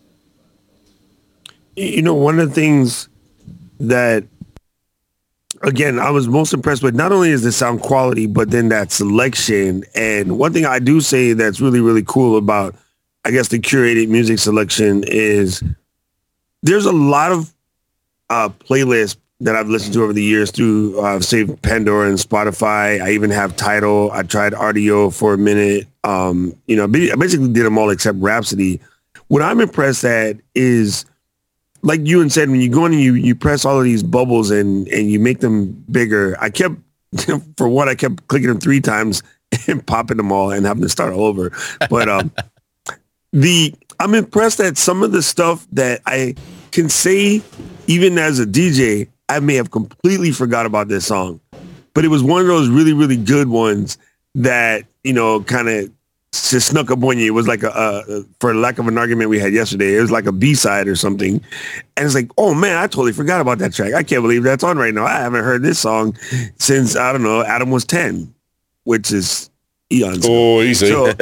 One of the things that, again, I was most impressed with, not only is the sound quality, but then that selection. And one thing I do say that's really, really cool about, I guess, the curated music selection is there's a lot of playlists that I've listened to over the years through, say, Pandora and Spotify. I even have Tidal. I tried RDO for a minute. I basically did them all except Rhapsody. What I'm impressed at is, like Ewan said, when you go in and you press all of these bubbles and you make them bigger, I kept clicking them 3 times and popping them all and having to start all over. But I'm impressed at some of the stuff that I can say, even as a DJ, I may have completely forgot about this song, but it was one of those really, really good ones that, kind of just snuck up on you. It was like for lack of an argument we had yesterday, it was like a B-side or something. And it's like, oh man, I totally forgot about that track. I can't believe that's on right now. I haven't heard this song since, I don't know, Adam was 10, which is eons ago. Oh, easy.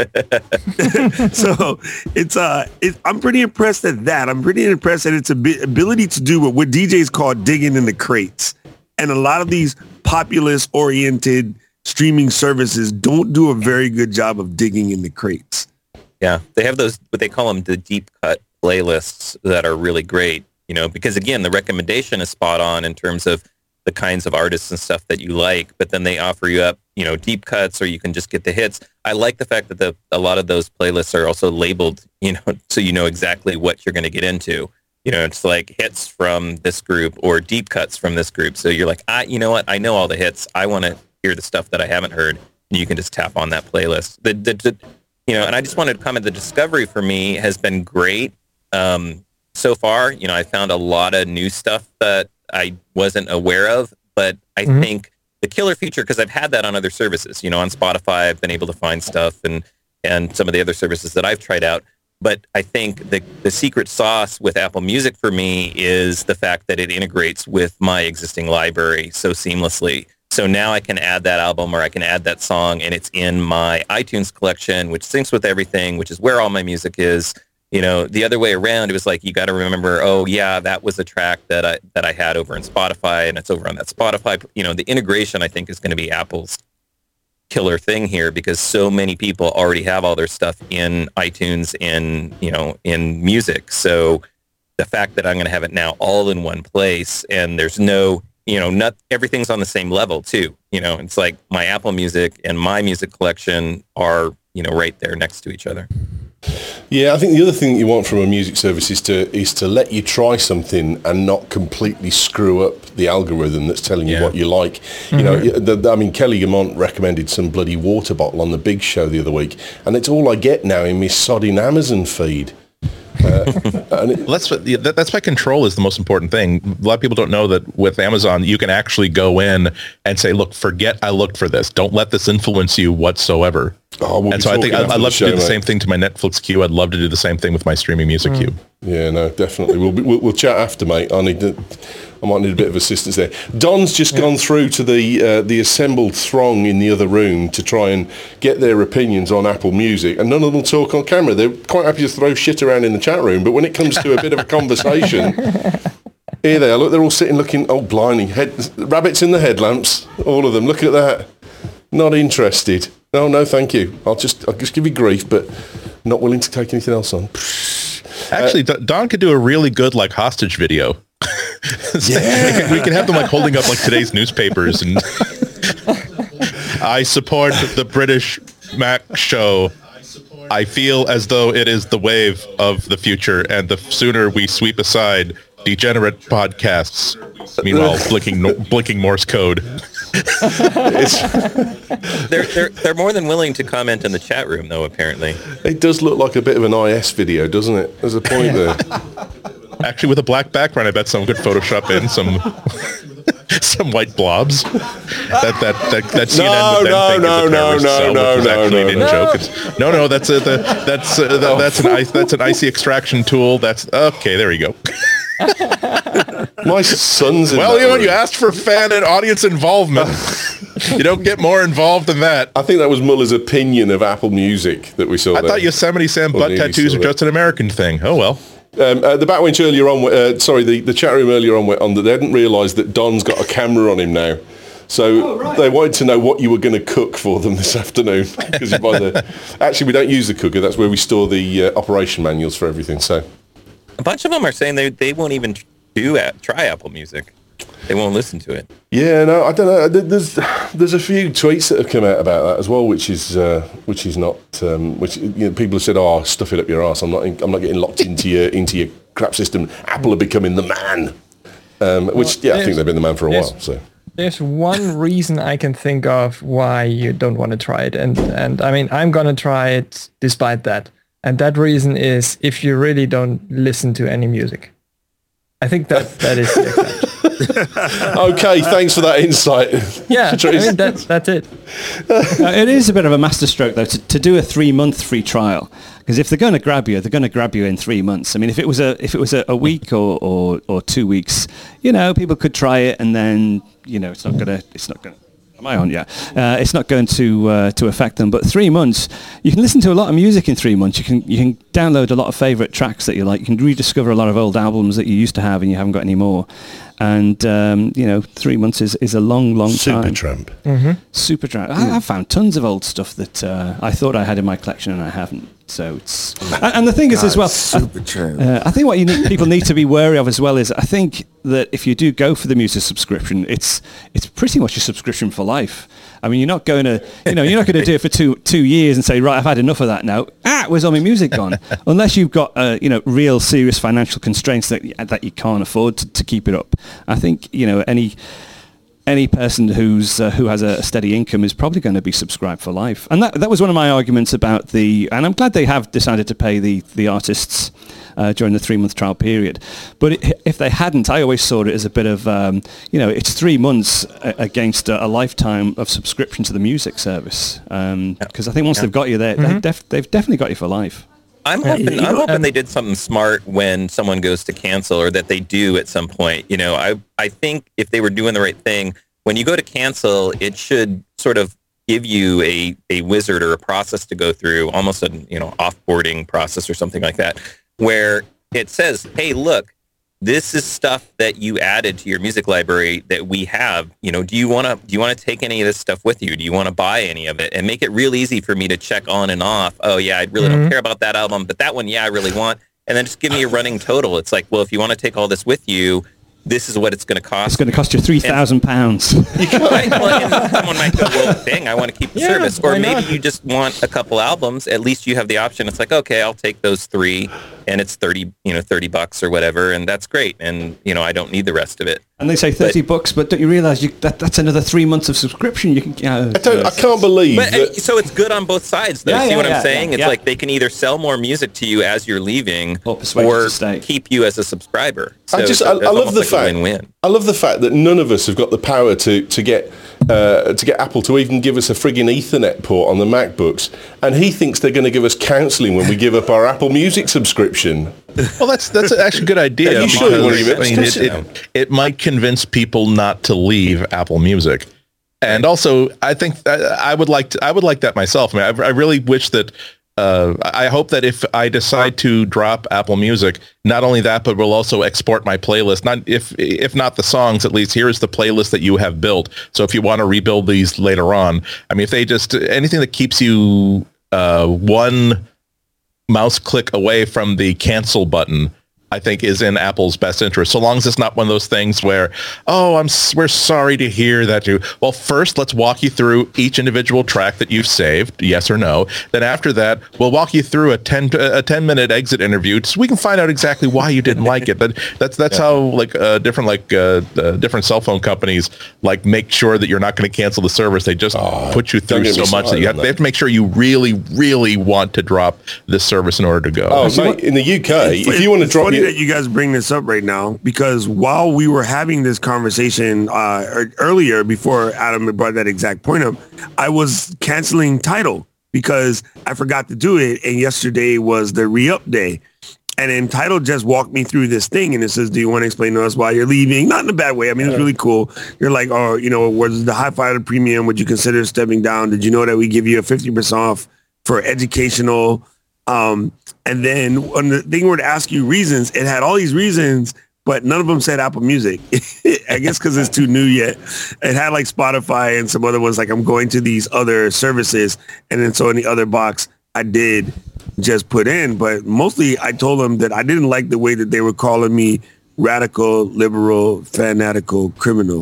So I'm pretty impressed at that. I'm pretty impressed at its ability to do what DJs call digging in the crates. And a lot of these populist-oriented streaming services don't do a very good job of digging in the crates. Yeah, they have those, what they call them, the deep cut playlists that are really great, because again, the recommendation is spot on in terms of the kinds of artists and stuff that you like, but then they offer you up, deep cuts, or you can just get the hits. I like the fact that a lot of those playlists are also labeled, so you know exactly what you're going to get into. It's like hits from this group or deep cuts from this group. So you're like, you know what? I know all the hits. I want to hear the stuff that I haven't heard. And you can just tap on that playlist. And I just wanted to comment, the discovery for me has been great. So far, I found a lot of new stuff that I wasn't aware of, but I think the killer feature, because I've had that on other services, on Spotify, I've been able to find stuff and some of the other services that I've tried out. But I think the secret sauce with Apple Music for me is the fact that it integrates with my existing library so seamlessly. So now I can add that album or I can add that song and it's in my iTunes collection, which syncs with everything, which is where all my music is. The other way around, it was like, you got to remember, oh yeah, that was a track that I had over in Spotify and it's over on that Spotify. The integration, I think, is going to be Apple's killer thing here, because so many people already have all their stuff in iTunes and, in music. So the fact that I'm going to have it now all in one place and there's no, not everything's on the same level too. It's like my Apple Music and my music collection are, right there next to each other. Yeah, I think the other thing that you want from a music service is to let you try something and not completely screw up the algorithm that's telling you what you like. Kelly Gamont recommended some bloody water bottle on the Big Show the other week, and it's all I get now in my sodding Amazon feed. That's why control is the most important thing. A lot of people don't know that with Amazon, you can actually go in and say, look, forget I looked for this. Don't let this influence you whatsoever. And so I think I'd love to do the same thing to my Netflix queue. I'd love to do the same thing with my streaming music queue. Yeah, no, definitely. We'll chat after, mate. I'm I might need a bit of assistance there. Don's just gone through to the assembled throng in the other room to try and get their opinions on Apple Music, and none of them will talk on camera. They're quite happy to throw shit around in the chat room, but when it comes to a bit of a conversation, here they are. Look, they're all sitting looking, oh, blimey, rabbits in the headlamps, all of them. Look at that. Not interested. No, thank you. I'll just give you grief, but not willing to take anything else on. Actually, Don could do a really good like hostage video. Yeah. We can have them like holding up like today's newspapers and I support the British Mac show. I feel as though it is the wave of the future, and the sooner we sweep aside degenerate podcasts, meanwhile blinking Morse code. They're more than willing to comment in the chat room, though. Apparently, it does look like a bit of an IS video, doesn't it? There's a point there. Actually, with a black background, I bet someone could Photoshop in some white blobs. That CNN would then think is a terrorist cell, which is actually an in-joke. That's an icy extraction tool. That's okay. There you go. My son's in well, that you asked for fan and audience involvement. You don't get more involved than that. I think that was Muller's opinion of Apple Music that we saw. I thought Yosemite Sam butt tattoos are just an American thing. Oh well. The Batwinch earlier on, the chat room earlier on that they hadn't realised that Don's got a camera on him now. So they wanted to know what you were going to cook for them this afternoon. Because actually, we don't use the cooker. That's where we store the operation manuals for everything. So a bunch of them are saying they won't even try Apple Music. They won't listen to it. Yeah, no, I don't know. There's a few tweets that have come out about that as well, which is not people have said, "Oh, stuff it up your arse. I'm not getting locked into your crap system. Apple are becoming the man." I think they've been the man for a while. So there's one reason I can think of why you don't want to try it, and I mean I'm gonna try it despite that, and that reason is if you really don't listen to any music. I think that is the exception. Okay, thanks for that insight. Yeah, I mean, that's it. It is a bit of a masterstroke, though, to do a 3-month free trial. Because if they're going to grab you, they're going to grab you in 3 months. I mean, if it was a week or 2 weeks, people could try it, and then it's not going to. Am I on? Yeah. It's not going to affect them. But 3 months, you can listen to a lot of music in 3 months. You can download a lot of favourite tracks that you like. You can rediscover a lot of old albums that you used to have and you haven't got any more. And 3 months is a long time. Supertramp. Mm-hmm. Supertramp. I've found tons of old stuff that I thought I had in my collection and I haven't. So it's and the thing is as well. I think what people need to be wary of as well is I think that if you do go for the music subscription, it's pretty much a subscription for life. I mean, you're not going to do it for two years and say, right, I've had enough of that now. Where's all my music gone? Unless you've got real serious financial constraints that you can't afford to keep it up. I think any person who has a steady income is probably going to be subscribed for life. And that was one of my arguments about and I'm glad they have decided to pay the artists during the 3-month trial period. But if they hadn't, I always saw it as a bit of, it's 3 months against a lifetime of subscription to the music service. Because I think once they've got you there, they've definitely got you for life. I'm hoping they did something smart when someone goes to cancel, or that they do at some point. I think if they were doing the right thing, when you go to cancel, it should sort of give you a wizard or a process to go through, almost an offboarding process or something like that, where it says, hey, look, this is stuff that you added to your music library that we have. Do you want to take any of this stuff with you? Do you want to buy any of it? And make it real easy for me to check on and off. Oh yeah, I really don't care about that album, but that one, yeah, I really want. And then just give me a running total. It's like, well, if you want to take all this with you, this is what it's going to cost. It's going to cost you £3,000. Someone might go, well, dang, I want to keep the service. Or maybe you just want a couple albums. At least you have the option. It's like, okay, I'll take those 3, and it's $30 or whatever, and that's great. And I don't need the rest of it. And they say $30, but don't you realise that's another 3 months of subscription? You can. I can't believe. So it's good on both sides, though. See what I'm saying? It's like they can either sell more music to you as you're leaving, or persuade you to stay. Keep you as a subscriber. So I it's love almost the like a fact. win-win. I love the fact that none of us have got the power to get Apple to even give us a frigging Ethernet port on the MacBooks, and he thinks they're going to give us counselling when we give up our Apple Music subscription. Well, that's actually a good idea. Are you sure you want to because, give it? I mean, it might convince people not to leave Apple Music. And also, I think I would like that myself. I mean, I really wish that. I hope that if I decide to drop Apple Music, not only that, but we'll also export my playlist. Not if not the songs, at least here's the playlist that you have built. So if you want to rebuild these later on, I mean, if they just anything that keeps you one mouse click away from the cancel button, I think is in Apple's best interest. So long as it's not one of those things where, we're sorry to hear that you. Well, first let's walk you through each individual track that you've saved, yes or no. Then after that, we'll walk you through a 10-minute exit interview so we can find out exactly why you didn't like it. But that's how different cell phone companies make sure that you're not going to cancel the service. They just put you through so much that they have to make sure you really, really want to drop this service in order to go. Oh, mate, in the UK, if you want to drop that you guys bring this up right now, because while we were having this conversation earlier, before Adam brought that exact point up, I was canceling Tidal because I forgot to do it, and yesterday was the re-up day. And then Tidal just walked me through this thing, and it says, do you want to explain to us why you're leaving? Not in a bad way. I mean, it's really cool. You're like, was the Hi-Fi premium? Would you consider stepping down? Did you know that we give you a 50% off for educational? And then when the thing would ask you reasons, it had all these reasons, but none of them said Apple Music. I guess because it's too new yet. It had Spotify and some other ones, I'm going to these other services. And then so in the other box, I did just put in. But mostly I told them that I didn't like the way that they were calling me radical, liberal, fanatical, criminal.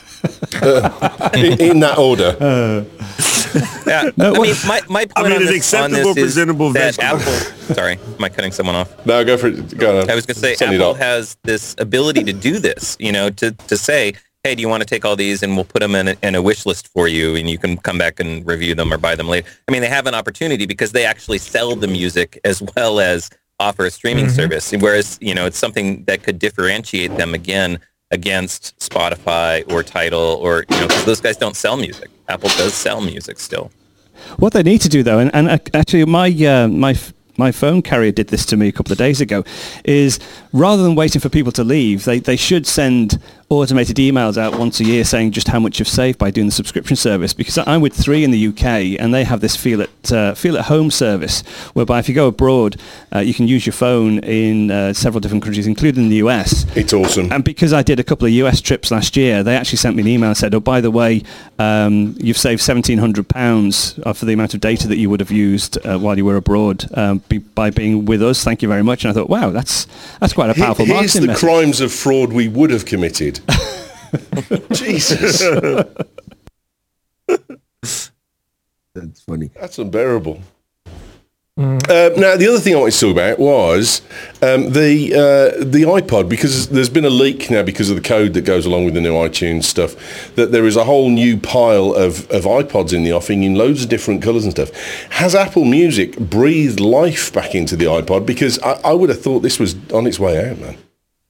in that order. Yeah, my point on an this, acceptable, presentable that vegetable. Apple. Sorry, am I cutting someone off? No, go for it. Go on. I was going to say Apple has this ability to do this. To say, hey, do you want to take all these and we'll put them in a wish list for you, and you can come back and review them or buy them later. I mean, they have an opportunity because they actually sell the music as well as offer a streaming service. Whereas it's something that could differentiate them against Spotify or Tidal, or because those guys don't sell music. Apple does sell music still. What they need to do, though, and actually my phone carrier did this to me a couple of days ago, is rather than waiting for people to leave, they should send automated emails out once a year saying just how much you've saved by doing the subscription service. Because I'm with 3 in the UK, and they have this feel at home service, whereby if you go abroad, you can use your phone in several different countries, including the US. It's awesome. And because I did a couple of US trips last year, they actually sent me an email and said, oh, by the way, you've saved £1,700 for the amount of data that you would have used while you were abroad by being with us. Thank you very much. And I thought, wow, that's quite a powerful marketing message. Here's the crimes of fraud we would have committed. Jesus. That's funny. That's unbearable. Now, the other thing I wanted to talk about was the iPod, because there's been a leak now because of the code that goes along with the new iTunes stuff, that there is a whole new pile of iPods in the offing in loads of different colours and stuff. Has Apple Music breathed life back into the iPod? Because I would have thought this was on its way out, man.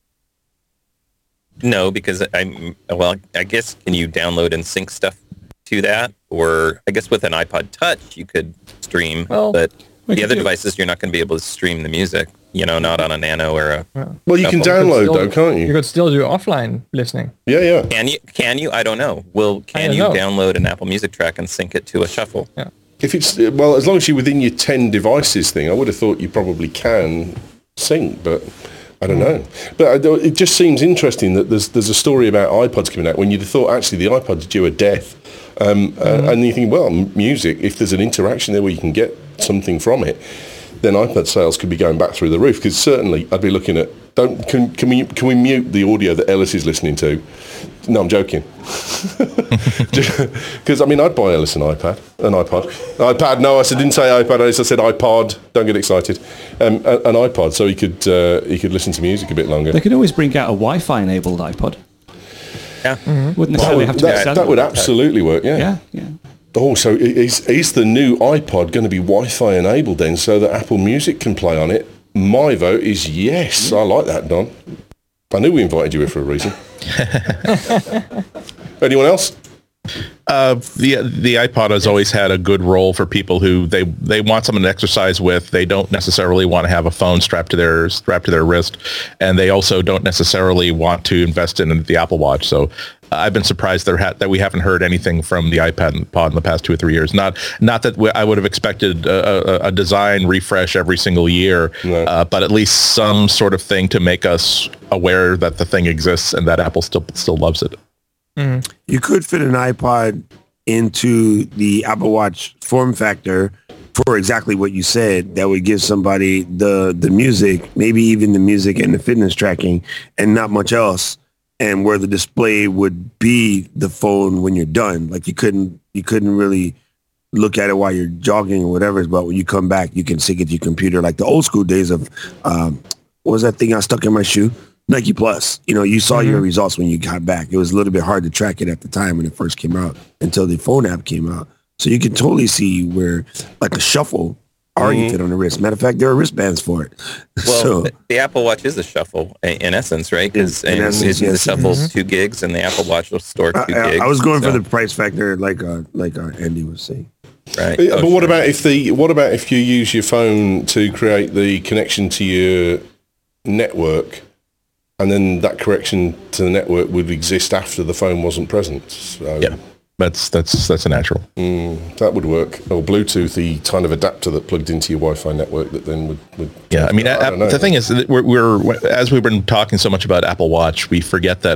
No, because I guess, can you download and sync stuff to that? Or I guess with an iPod Touch, you could stream, but the other devices, you're not going to be able to stream the music, not on a Nano or a... Well, you can download though, can't you? You could still do offline listening. Yeah. Can you? I don't know. Can you download an Apple Music track and sync it to a shuffle? Yeah. If it's, as long as you're within your 10 devices thing, I would have thought you probably can sync, but I don't know. But it just seems interesting that there's a story about iPods coming out when you'd have thought actually the iPod's due a death. And you think, well, music, if there's an interaction there where you can get something from it, then iPod sales could be going back through the roof. Because certainly I'd be looking at, can we mute the audio that Ellis is listening to? No, I'm joking. Because I'd buy Ellis an iPod. No, I didn't say iPad. I said iPod. Don't get excited. An iPod, so he could listen to music a bit longer. They could always bring out a Wi-Fi enabled iPod. Yeah, wouldn't necessarily have to. That would absolutely work. Yeah. Oh, so is the new iPod going to be Wi-Fi enabled then, so that Apple Music can play on it? My vote is yes. I like that, Don. I knew we invited you here for a reason. Anyone else? The iPod has always had a good role for people who they want someone to exercise with. They don't necessarily want to have a phone strapped to their wrist, and they also don't necessarily want to invest in the Apple Watch. So I've been surprised that we haven't heard anything from the iPad in the past 2 or 3 years. Not that I would have expected a design refresh every single year, No. but at least some sort of thing to make us aware that the thing exists and that Apple still loves it. You could fit an iPod into the Apple Watch form factor for exactly what you said. That would give somebody the music, maybe even the music and the fitness tracking, and not much else. And where the display would be the phone when you're done. Like you couldn't really look at it while you're jogging or whatever. But when you come back, you can sync it to your computer, like the old school days of what was that thing I stuck in my shoe? Nike Plus. You saw your results when you got back. It was a little bit hard to track it at the time when it first came out until the phone app came out. So you can totally see where like a shuffle already fit on the wrist. Matter of fact, there are wristbands for it. Well, So the Apple Watch is a shuffle in essence, right? Because In essence, the yes. shuffle's 2 gigs, and the Apple Watch will store 2 gigs. I was going so- for the price factor, like Andy was saying. right. Yeah, Oh, but what sure. about if you use your phone to create the connection to your network, and then that connection to the network would exist after the phone wasn't present? So Yeah, that's a natural. that would work. Or Bluetooth, the kind of adapter that plugged into your Wi-Fi network that then would Yeah, I mean, don't know. the thing is, that we're as we've been talking so much about Apple Watch, we forget that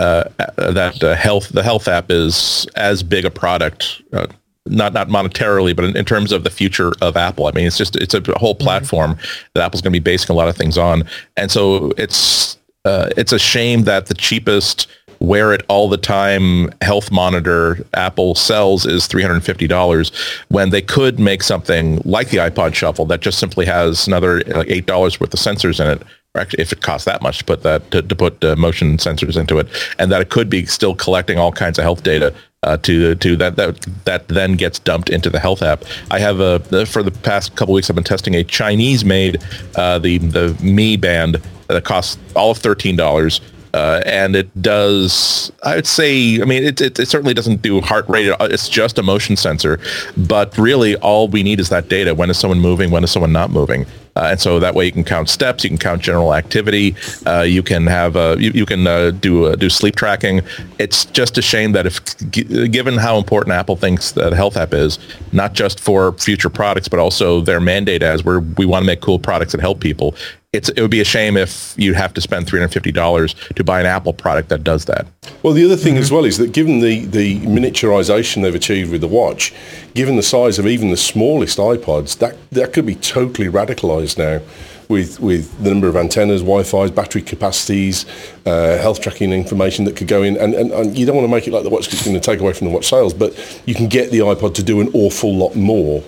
the health app is as big a product, not monetarily, but in terms of the future of Apple. I mean, it's a whole platform that Apple's going to be basing a lot of things on, and so it's a shame that the cheapest wear it all the time health monitor Apple sells is $350 when they could make something like the iPod Shuffle that just simply has another like $8 worth of sensors in it. Or actually, if it costs that much to put motion sensors into it, and that it could be still collecting all kinds of health data to that then gets dumped into the health app. I have for the past couple weeks I've been testing a Chinese-made the Mi Band that costs all of $13. And it does, I would say, I mean, it certainly doesn't do heart rate. It's just a motion sensor. But really, all we need is that data. When is someone moving? When is someone not moving? And so that way you can count steps. You can count general activity. You can have you can do sleep tracking. It's just a shame that given how important Apple thinks that health app is, not just for future products, but also their mandate as we want to make cool products that help people. It would be a shame if you have to spend $350 to buy an Apple product that does that. Well, the other thing as well is that given the miniaturization they've achieved with the watch, given the size of even the smallest iPods, that could be totally radicalized now with the number of antennas, Wi-Fi's, battery capacities, health tracking information that could go in. And you don't want to make it like the watch is going to take away from the watch sales, but you can get the iPod to do an awful lot more.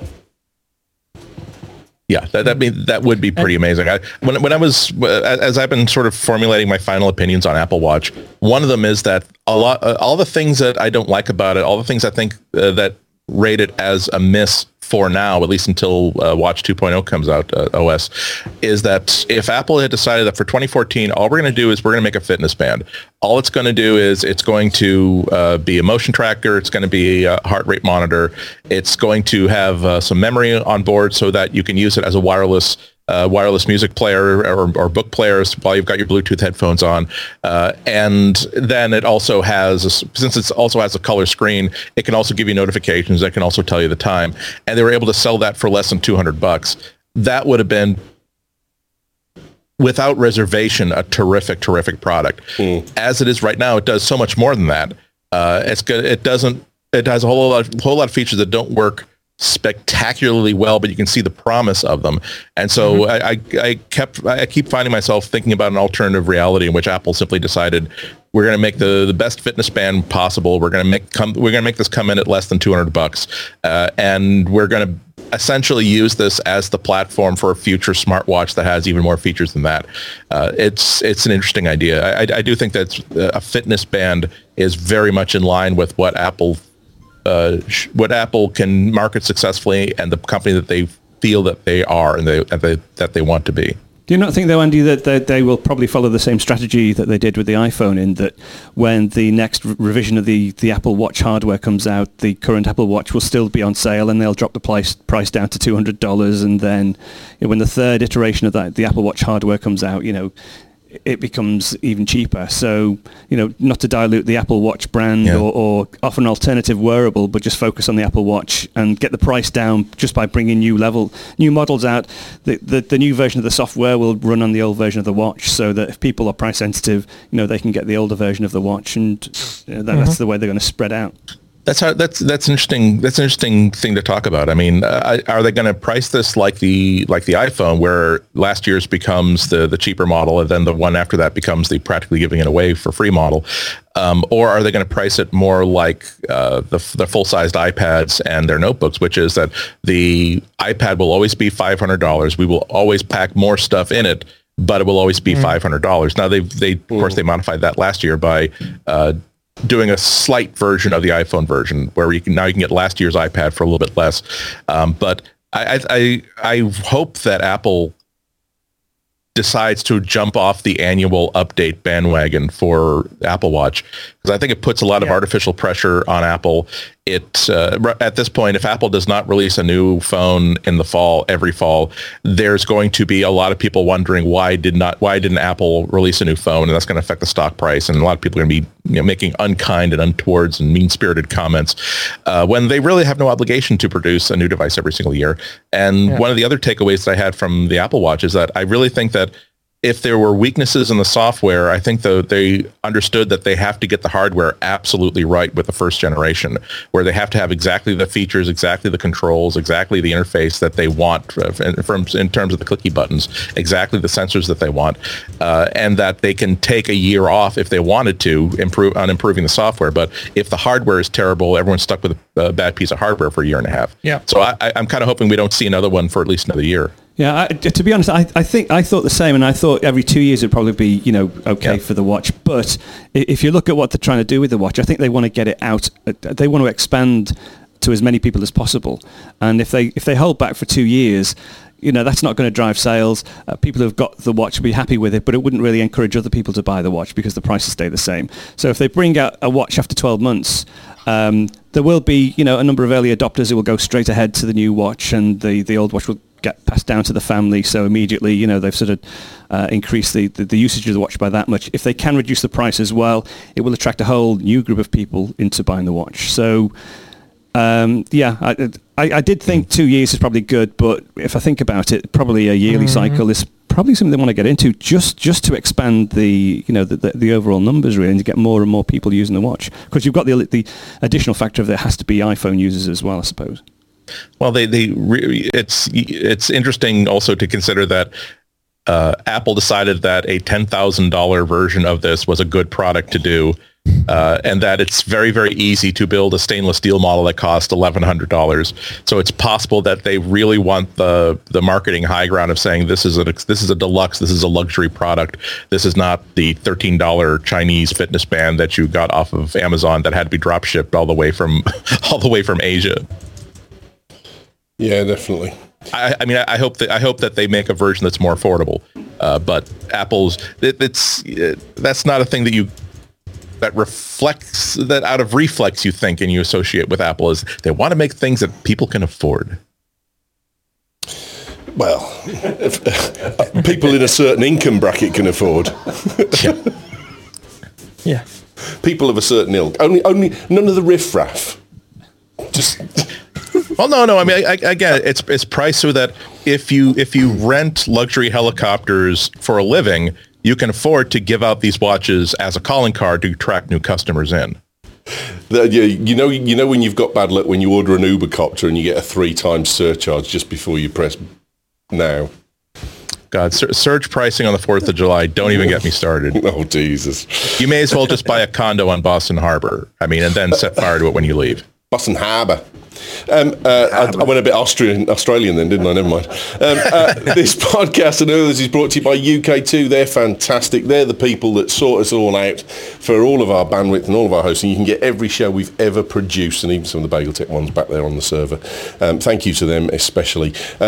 Yeah, that would be pretty amazing. When I was, as I've been sort of formulating my final opinions on Apple Watch, one of them is that all the things that I don't like about it, all the things I think that rate it as a miss for now, at least until Watch 2.0 comes out, OS, is that if Apple had decided that for 2014, all we're going to do is we're going to make a fitness band. All it's going to do is it's going to be a motion tracker. It's going to be a heart rate monitor. It's going to have some memory on board so that you can use it as a wireless music player or book players while you've got your Bluetooth headphones on. And then it also has, since it also has a color screen, it can also give you notifications. That can also tell you the time. And they were able to sell that for less than $200. That would have been, without reservation, a terrific product. As it is right now, it does so much more than that. It's good. It has a whole lot of features that don't work spectacularly well, but you can see the promise of them. And so I keep finding myself thinking about an alternative reality in which Apple simply decided we're going to make the best fitness band possible. We're going to make this come in at less than $200, and we're going to essentially use this as the platform for a future smartwatch that has even more features than that. It's an interesting idea. I do think that a fitness band is very much in line with what Apple can market successfully and the company that they feel that they are and that they want to be. Do you not think, though, Andy, that they will probably follow the same strategy that they did with the iPhone, in that when the next revision of the Apple Watch hardware comes out, the current Apple Watch will still be on sale and they'll drop the price down to $200, and then when the third iteration of the Apple Watch hardware comes out, it becomes even cheaper. So, not to dilute the Apple Watch brand or offer an alternative wearable, but just focus on the Apple Watch and get the price down just by bringing new models out. The new version of the software will run on the old version of the watch, so that if people are price sensitive, they can get the older version of the watch, and that's the way they're going to spread out. That's interesting. That's an interesting thing to talk about. I mean, are they going to price this like the iPhone, where last year's becomes the cheaper model, and then the one after that becomes the practically giving it away for free model, or are they going to price it more like the full-sized iPads and their notebooks, which is that the iPad will always be $500. We will always pack more stuff in it, but it will always be $500. Now they of course they modified that last year by doing a slight version of the iPhone version, where you can get last year's iPad for a little bit less. But I hope that Apple decides to jump off the annual update bandwagon for Apple Watch, because I think it puts a lot of artificial pressure on Apple. At this point, if Apple does not release a new phone in the fall, every fall, there's going to be a lot of people wondering why didn't Apple release a new phone, and that's going to affect the stock price, and a lot of people are going to be making unkind and untowards and mean-spirited comments when they really have no obligation to produce a new device every single year. And one of the other takeaways that I had from the Apple Watch is that I really think that if there were weaknesses in the software, I think they understood that they have to get the hardware absolutely right with the first generation, where they have to have exactly the features, exactly the controls, exactly the interface that they want in terms of the clicky buttons, exactly the sensors that they want, and that they can take a year off if they wanted to improving the software. But if the hardware is terrible, everyone's stuck with a bad piece of hardware for a year and a half. Yeah. So I'm kind of hoping we don't see another one for at least another year. Yeah, to be honest, I thought the same, and I thought every 2 years it'd probably be okay for the watch. But if you look at what they're trying to do with the watch, I think they want to get it out. They want to expand to as many people as possible, and if they hold back for 2 years, that's not going to drive sales. People who've got the watch will be happy with it, but it wouldn't really encourage other people to buy the watch because the prices stay the same. So if they bring out a watch after 12 months, there will be a number of early adopters who will go straight ahead to the new watch, and the old watch will get passed down to the family. So immediately, they've sort of increased the usage of the watch by that much. If they can reduce the price as well, it will attract a whole new group of people into buying the watch. So I did think 2 years is probably good, but if I think about it, probably a yearly cycle is probably something they want to get into just to expand the overall numbers, really, and to get more and more people using the watch. Because you've got the additional factor of there has to be iPhone users as well, I suppose. Well, it's interesting also to consider that Apple decided that a $10,000 version of this was a good product to do, and that it's very, very easy to build a stainless steel model that costs $1,100. So it's possible that they really want the marketing high ground of saying this is a deluxe, this is a luxury product. This is not the $13 Chinese fitness band that you got off of Amazon that had to be drop shipped all the way from Asia. Yeah, definitely. I hope that they make a version that's more affordable. But Apple's that's not a thing that reflects that out of reflex you think and you associate with Apple, is they want to make things that people can afford. Well, people in a certain income bracket can afford. Yeah. People of a certain ilk. Only none of the riffraff. Just. Well, no. I mean, I get it. It's priced so that if you rent luxury helicopters for a living, you can afford to give out these watches as a calling card to attract new customers in. You know when you've got bad luck when you order an Uber copter and you get a 3 times surcharge just before you press now. God, surge pricing on the 4th of July. Don't even get me started. Oh, Jesus. You may as well just buy a condo on Boston Harbor. I mean, and then set fire to it when you leave. Boston Harbor. I went a bit Australian then, didn't I? Never mind. This podcast and others is brought to you by UK2. They're fantastic. They're the people that sort us all out for all of our bandwidth and all of our hosting. You can get every show we've ever produced, and even some of the Bagel Tech ones back there on the server. Thank you to them especially.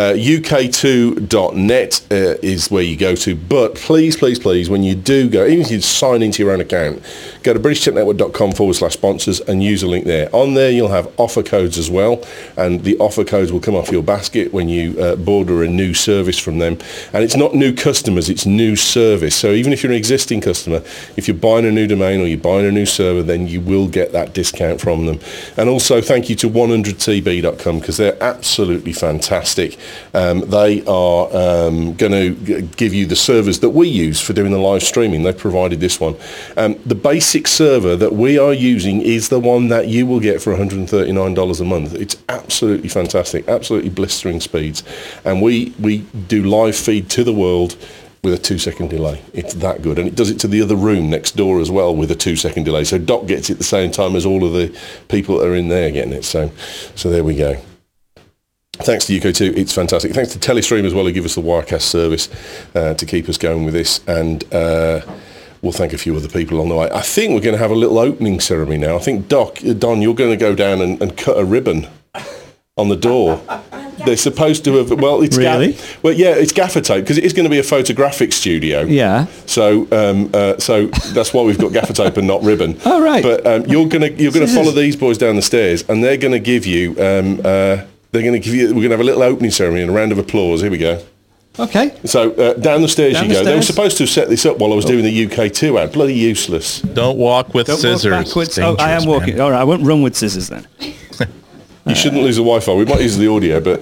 UK2.net is where you go to. But please, please, please, when you do go, even if you sign into your own account, go to BritishTechNetwork.com/sponsors and use a link there. On there, you'll have offer codes as well, and the offer codes will come off your basket when you order a new service from them. And it's not new customers, it's new service. So even if you're an existing customer, if you're buying a new domain or you're buying a new server, then you will get that discount from them. And also thank you to 100tb.com, because they're absolutely fantastic. They are going to give you the servers that we use for doing the live streaming. They've provided this one. The basic server that we are using is the one that you will get for $139 a month. It's absolutely fantastic, absolutely blistering speeds. And we do live feed to the world with a 2-second delay. It's that good. And it does it to the other room next door as well with a 2-second delay. So Doc gets it at the same time as all of the people that are in there getting it. So there we go. Thanks to UK2, it's fantastic. Thanks to Telestream as well, who give us the Wirecast service to keep us going with this. And we'll thank a few other people on the way. I think we're going to have a little opening ceremony now. I think, Don, you're going to go down and cut a ribbon on the door. They're supposed to have, well, it's really? It's gaffer tape, because it is going to be a photographic studio. Yeah. So that's why we've got gaffer tape and not ribbon. Oh, right. But you're going to follow these boys down the stairs, and they're going to give you we're going to have a little opening ceremony and a round of applause. Here we go. Okay. So down the stairs you go. They were supposed to have set this up while I was doing the UK2 ad. Bloody useless. Don't walk with scissors. Walk backwards. I am walking. Man. All right, I won't run with scissors then. You shouldn't lose the Wi-Fi. We might use the audio, but...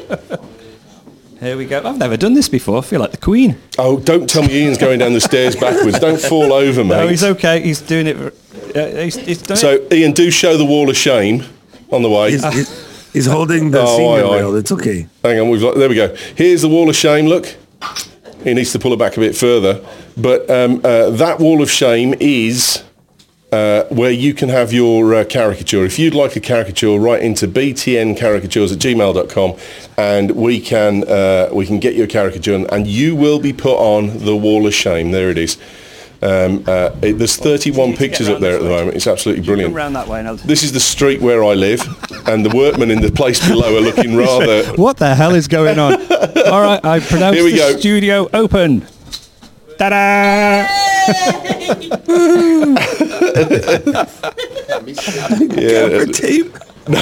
Here we go. I've never done this before. I feel like the Queen. Oh, don't tell me Ian's going down the stairs backwards. Don't fall over, mate. No, he's okay. He's doing it. He's done it. Ian, do show the wall of shame on the way. He's holding the senior rail. It's okay. Hang on. There we go. Here's the wall of shame. Look. He needs to pull it back a bit further. But that wall of shame is... where you can have your caricature. If you'd like a caricature, write into btncaricatures@gmail.com, and we can get you a caricature, and you will be put on the wall of shame. There it is. There's 31 pictures up there at the moment. It's absolutely brilliant. Around that way now. This is the street where I live, and the workmen in the place below are looking rather... What the hell is going on? All right, I pronounce the studio open. Ta-da! Gaffer tape. No.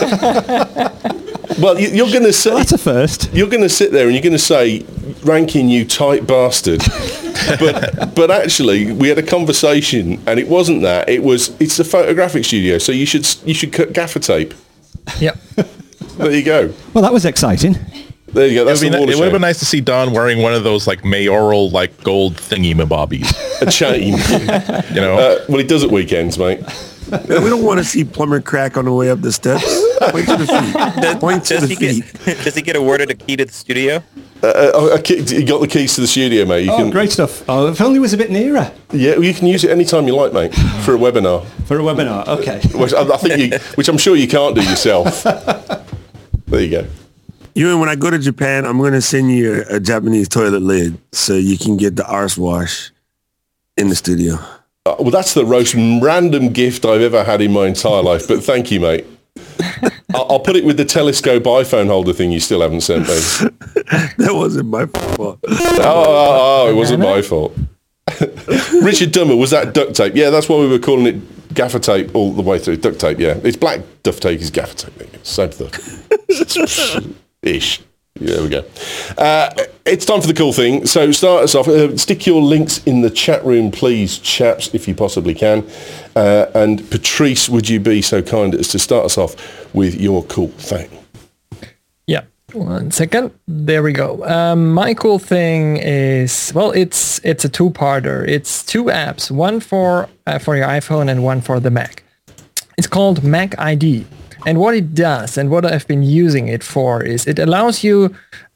Well, you're going to say... That's a first. You're going to sit there and you're going to say, Rankin, you tight bastard. but actually, we had a conversation, and it wasn't that. It's a photographic studio, so you should cut gaffer tape. Yep. There you go. Well, that was exciting. There you go. That's it would have been nice to see Don wearing one of those like mayoral like gold thingy-mabobbies. A chain. Well, he does at weekends, mate. Man, we don't want to see Plumber Crack on the way up the steps. Point to the feet. Point to the feet. Does he get awarded a key to the studio? You got the keys to the studio, mate. Great stuff. Oh, if only it was a bit nearer. Yeah, well, you can use it anytime you like, mate, for a webinar. For a webinar, okay. Which I'm sure you can't do yourself. There you go. Ewan, when I go to Japan, I'm going to send you a Japanese toilet lid so you can get the arse wash in the studio. Well, that's the most random gift I've ever had in my entire life, but thank you, mate. I'll put it with the telescope iPhone holder thing you still haven't sent me. That wasn't my fault. Oh, it wasn't my fault. Richard Dummer, was that duct tape? Yeah, that's why we were calling it gaffer tape all the way through. Duct tape, yeah. It's black duct tape is gaffer tape. Same thing. Ish. There we go. It's time for the cool thing. So start us off. Stick your links in the chat room, please, chaps, if you possibly can. And Patrice, would you be so kind as to start us off with your cool thing? Yeah. 1 second. There we go. My cool thing is, well, it's a two-parter. It's two apps, one for your iPhone and one for the Mac. It's called Mac ID. And what it does, and what I've been using it for, is it allows you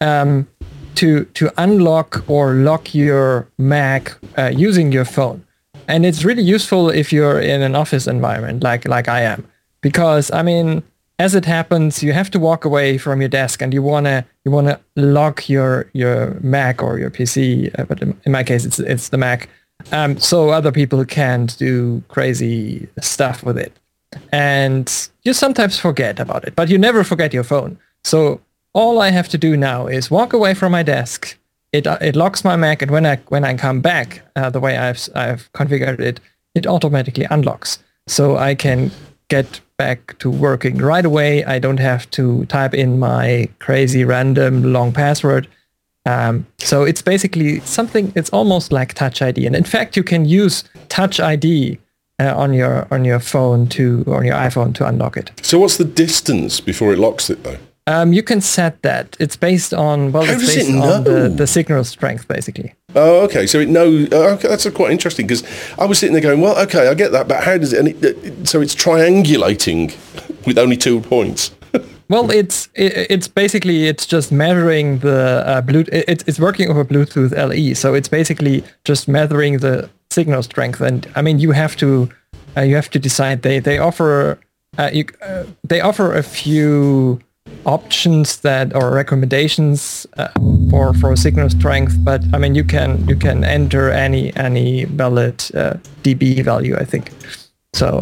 to unlock or lock your Mac using your phone. And it's really useful if you're in an office environment like I am. Because, I mean, as it happens, you have to walk away from your desk and you wanna lock your Mac or your PC, but in my case it's the Mac, so other people can't do crazy stuff with it. And you sometimes forget about it, but you never forget your phone. So all I have to do now is walk away from my desk. It locks my Mac, and when I come back, the way I've configured it, it automatically unlocks. So I can get back to working right away. I don't have to type in my crazy random long password. So it's basically something. It's almost like Touch ID, and in fact, you can use Touch ID on your phone on your iPhone to unlock it. So what's the distance before it locks it though? You can set that. It's based on How it's does it based know? on the signal strength, basically. Oh, okay. So it knows. Okay, that's quite interesting because I was sitting there going, well, okay, I get that, but how does it? And so it's triangulating with only 2 points. Well, it's basically just measuring the Bluetooth. It's working over Bluetooth LE, so it's basically just measuring the signal strength. And I mean, you have to decide. They offer a few options or recommendations for signal strength, but I mean, you can enter any valid dB value, I think. So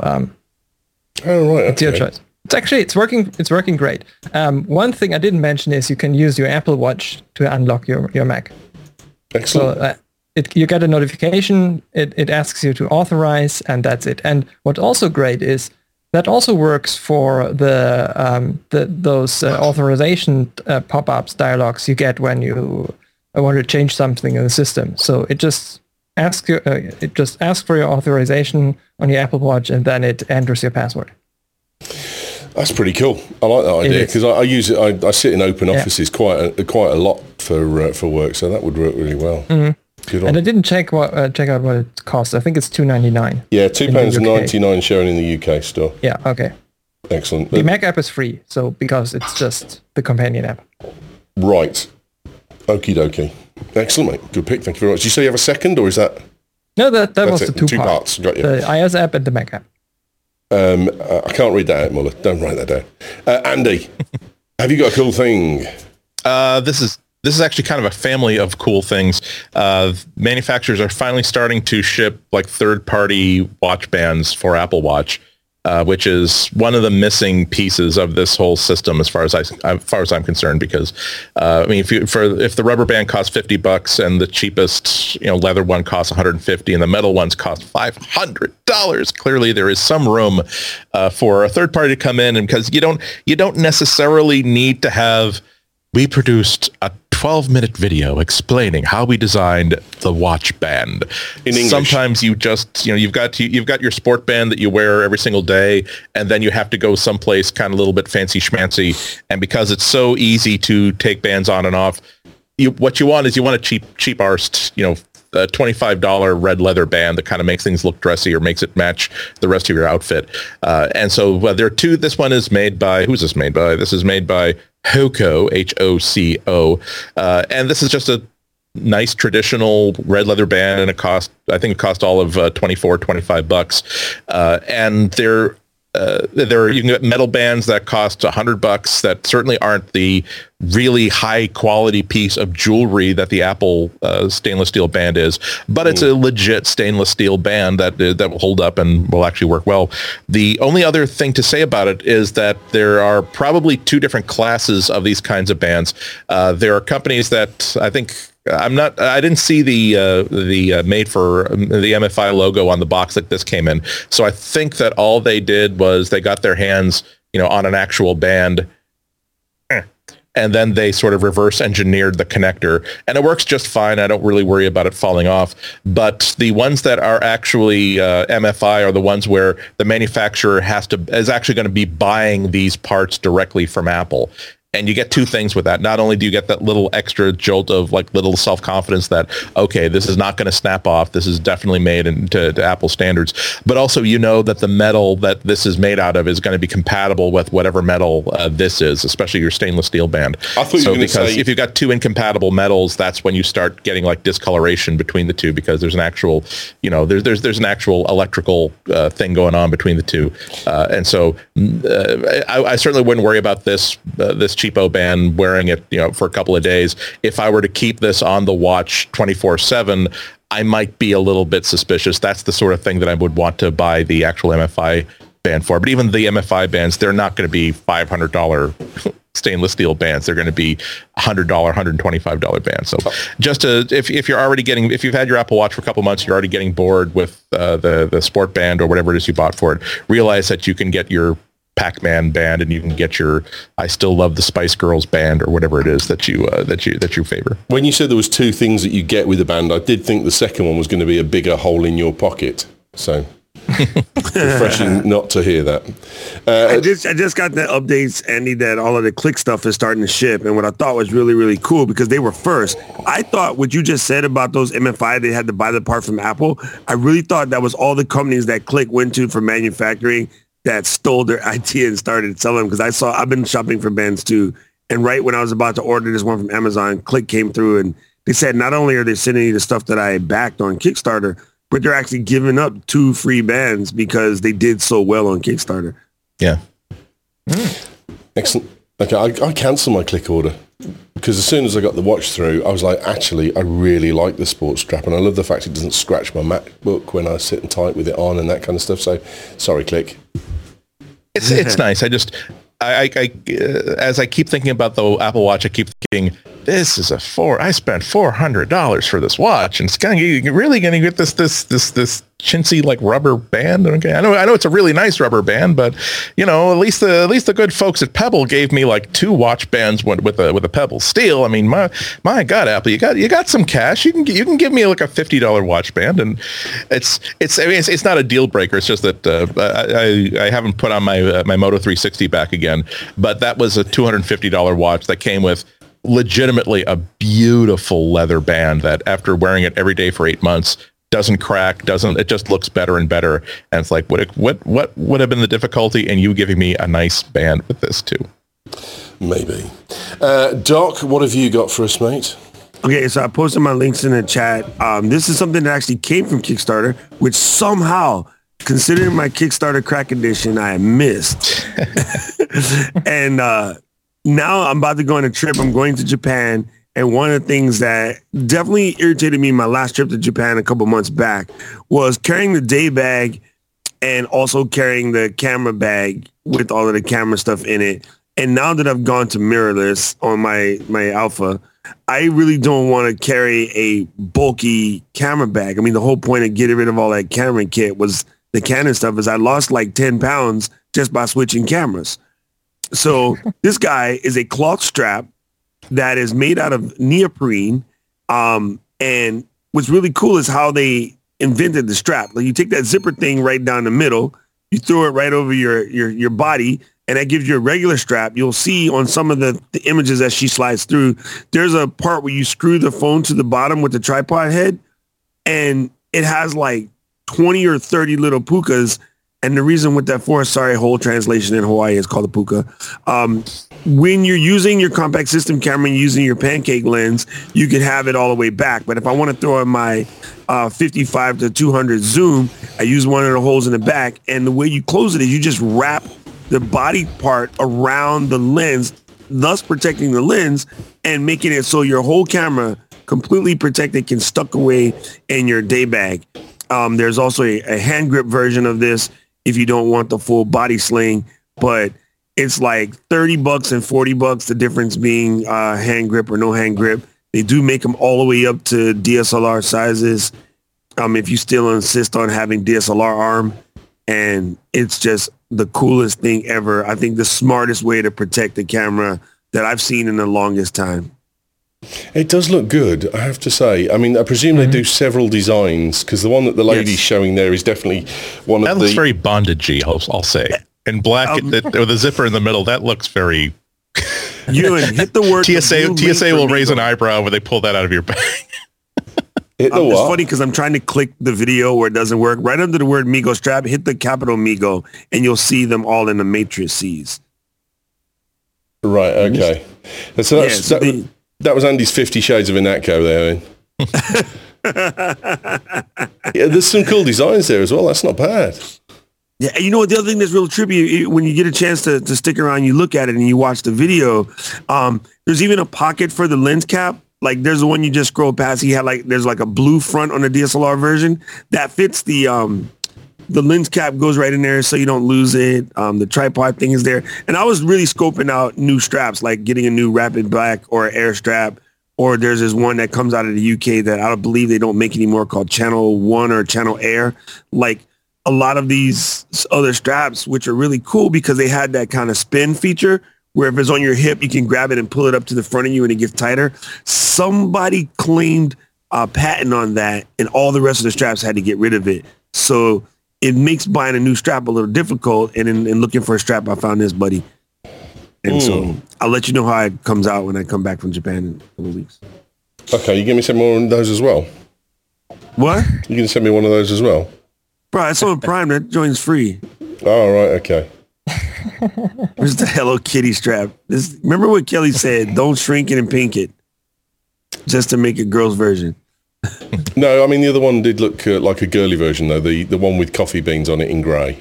Oh, right. it's your choice. It's working great. One thing I didn't mention is you can use your Apple Watch to unlock your Mac. Excellent. So you get a notification, it asks you to authorize, and that's it. And what's also great is that also works for those authorization pop-ups dialogues you get when you want to change something in the system. So it just asks for your authorization on your Apple Watch, and then it enters your password. That's pretty cool. I like that idea because I use it. I sit in open offices quite a lot for work, so that would work really well. Mm-hmm. Good on. And I didn't check out what it costs. I think it's £2.99. Yeah, £2.99 showing in the UK store. Yeah. Okay. Excellent. The Mac app is free, so because it's just the companion app. Right. Okie dokie. Excellent, mate. Good pick. Thank you very much. Did you say you have a second, or is that? No, that was it. the two parts. Got you. The iOS app and the Mac app. I can't read that out, Muller. Don't write that down. Andy, have you got a cool thing? This is actually kind of a family of cool things. Manufacturers are finally starting to ship like third-party watch bands for Apple Watch, which is one of the missing pieces of this whole system, as far as I'm concerned. Because I mean, if the rubber band costs $50 and the cheapest leather one costs $150 and the metal ones cost $500, clearly there is some room for a third party to come in, and because you don't necessarily need to have. We produced a 12-minute video explaining how we designed the watch band. In English. Sometimes you just, you've got your sport band that you wear every single day, and then you have to go someplace kind of a little bit fancy schmancy. And because it's so easy to take bands on and off, what you want a cheap arsed, a $25 red leather band that kind of makes things look dressy or makes it match the rest of your outfit. And so there are two. This one is made by, who's this made by? This is made by Hoco, Hoco. And this is just a nice traditional red leather band, and I think it cost all of $25. And there you can get metal bands that cost $100 that certainly aren't the really high quality piece of jewelry that the Apple stainless steel band is, but it's a legit stainless steel band that will hold up and will actually work well. The only other thing to say about it is that there are probably two different classes of these kinds of bands. There are companies that I think I didn't see the made for the MFI logo on the box that this came in. So I think that all they did was they got their hands, on an actual band, and then they sort of reverse engineered the connector, and it works just fine. I don't really worry about it falling off. But the ones that are actually MFI are the ones where the manufacturer is actually going to be buying these parts directly from Apple. And you get two things with that. Not only do you get that little extra jolt of like little self-confidence that, okay, this is not going to snap off. This is definitely made to Apple standards. But also, you know that the metal that this is made out of is going to be compatible with whatever metal this is, especially your stainless steel band. I thought you were going to say, if you've got two incompatible metals, that's when you start getting like discoloration between the two, because there's an actual, there's an actual electrical thing going on between the two. And so I certainly wouldn't worry about this cheapo band wearing it, for a couple of days. If I were to keep this on the watch 24/7, I might be a little bit suspicious. That's the sort of thing that I would want to buy the actual MFI band for. But even the MFI bands, they're not going to be $500 stainless steel bands. They're going to be $100, $125 bands. So just if you're already getting, if you've had your Apple Watch for a couple months, you're already getting bored with the sport band or whatever it is you bought for it, realize that you can get your Pac-Man band and you can get your I Still Love the Spice Girls band or whatever it is that you favor. When you said there was two things that you get with the band, I did think the second one was going to be a bigger hole in your pocket. So refreshing not to hear that. I just got the updates, Andy, that all of the Click stuff is starting to ship, and what I thought was really, really cool because they were first. I thought what you just said about those MFI, they had to buy the part from Apple. I really thought that was all the companies that Click went to for manufacturing that stole their idea and started selling them, because I've been shopping for bands too. And right when I was about to order this one from Amazon, Click came through and they said not only are they sending you the stuff that I backed on Kickstarter, but they're actually giving up 2 free bands because they did so well on Kickstarter. Yeah. Excellent. Okay, I cancelled my Click order because as soon as I got the watch through, I was like, actually, I really like the sports strap, and I love the fact it doesn't scratch my MacBook when I sit and type with it on and that kind of stuff. So, sorry, Click. It's nice. I as I keep thinking about the Apple Watch, I keep thinking, this is I spent $400 for this watch, and you're really going to get this chintzy like rubber band. Okay, I know it's a really nice rubber band, but at least the good folks at Pebble gave me like 2 watch bands with a Pebble steel. I mean, my God, Apple, you got some cash. You can give me like a $50 watch band, and it's not a deal breaker. It's just that I haven't put on my Moto 360 back again, but that was a $250 watch that came with legitimately a beautiful leather band that after wearing it every day for 8 months doesn't crack, it just looks better and better. And it's like, what would have been the difficulty in you giving me a nice band with this too? Maybe. Doc, what have you got for us, mate? Okay, so I posted my links in the chat. This is something that actually came from Kickstarter, which somehow, considering my Kickstarter crack edition, I missed. And now I'm about to go on a trip. I'm going to Japan. And one of the things that definitely irritated me my last trip to Japan a couple months back was carrying the day bag and also carrying the camera bag with all of the camera stuff in it. And now that I've gone to mirrorless on my Alpha, I really don't want to carry a bulky camera bag. I mean, the whole point of getting rid of all that camera kit was the Canon stuff is I lost like 10 pounds just by switching cameras. So this guy is a cloth strap that is made out of neoprene. And what's really cool is how they invented the strap. Like you take that zipper thing right down the middle, you throw it right over your body, and that gives you a regular strap. You'll see on some of the images as she slides through, there's a part where you screw the phone to the bottom with the tripod head, and it has like 20 or 30 little pukas. And the reason with that whole translation in Hawaii is called a puka. When you're using your compact system camera and using your pancake lens, you can have it all the way back. But if I want to throw in my 55 to 200 zoom, I use one of the holes in the back. And the way you close it is you just wrap the body part around the lens, thus protecting the lens and making it so your whole camera completely protected can stuck away in your day bag. There's also a hand grip version of this if you don't want the full body sling, but it's like $30 and $40, the difference being hand grip or no hand grip. They do make them all the way up to DSLR sizes if you still insist on having DSLR arm. And it's just the coolest thing ever. I think the smartest way to protect the camera that I've seen in the longest time. It does look good, I have to say. I mean, I presume they do several designs because the one that the lady's showing there is definitely one of the... That looks very bondagey, I'll say. In black, with the zipper in the middle, that looks very... Ewan, hit the word. TSA will raise an eyebrow when they pull that out of your bag. Hit the It's what? funny because I'm trying to click the video where it doesn't work. Right under the word Migo strap, hit the capital Migo, and you'll see them all in the matrices. Right, okay. So Yeah, so that was Andy's 50 Shades of Inatco there, Ian. Yeah, there's some cool designs there as well. That's not bad. Yeah, and you know what? The other thing that's real trippy, when you get a chance to stick around, you look at it and you watch the video. There's even a pocket for the lens cap. Like there's the one you just scroll past. There's like a blue front on the DSLR version that fits the lens cap goes right in there so you don't lose it. The tripod thing is there. And I was really scoping out new straps, like getting a new Rapid Black or Air strap. Or there's this one that comes out of the UK that I don't believe they don't make anymore called Channel 1 or Channel Air. Like a lot of these other straps, which are really cool because they had that kind of spin feature where if it's on your hip, you can grab it and pull it up to the front of you and it gets tighter. Somebody claimed a patent on that and all the rest of the straps had to get rid of it. So it makes buying a new strap a little difficult. And in looking for a strap, I found this, buddy. And so I'll let you know how it comes out when I come back from Japan in a couple of weeks. Okay, you give me some more of those as well. What? You can send me one of those as well. Bro, it's on Prime. That joins free. Oh, right, okay. Where's the Hello Kitty strap? Remember what Kelly said? Don't shrink it and pink it. Just to make a girl's version. No, I mean, the other one did look like a girly version, though. The one with coffee beans on it in grey.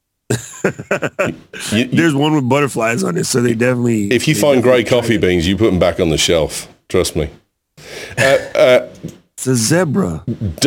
There's one with butterflies on it, so they definitely... If you find grey coffee beans, you put them back on the shelf. Trust me. It's a zebra.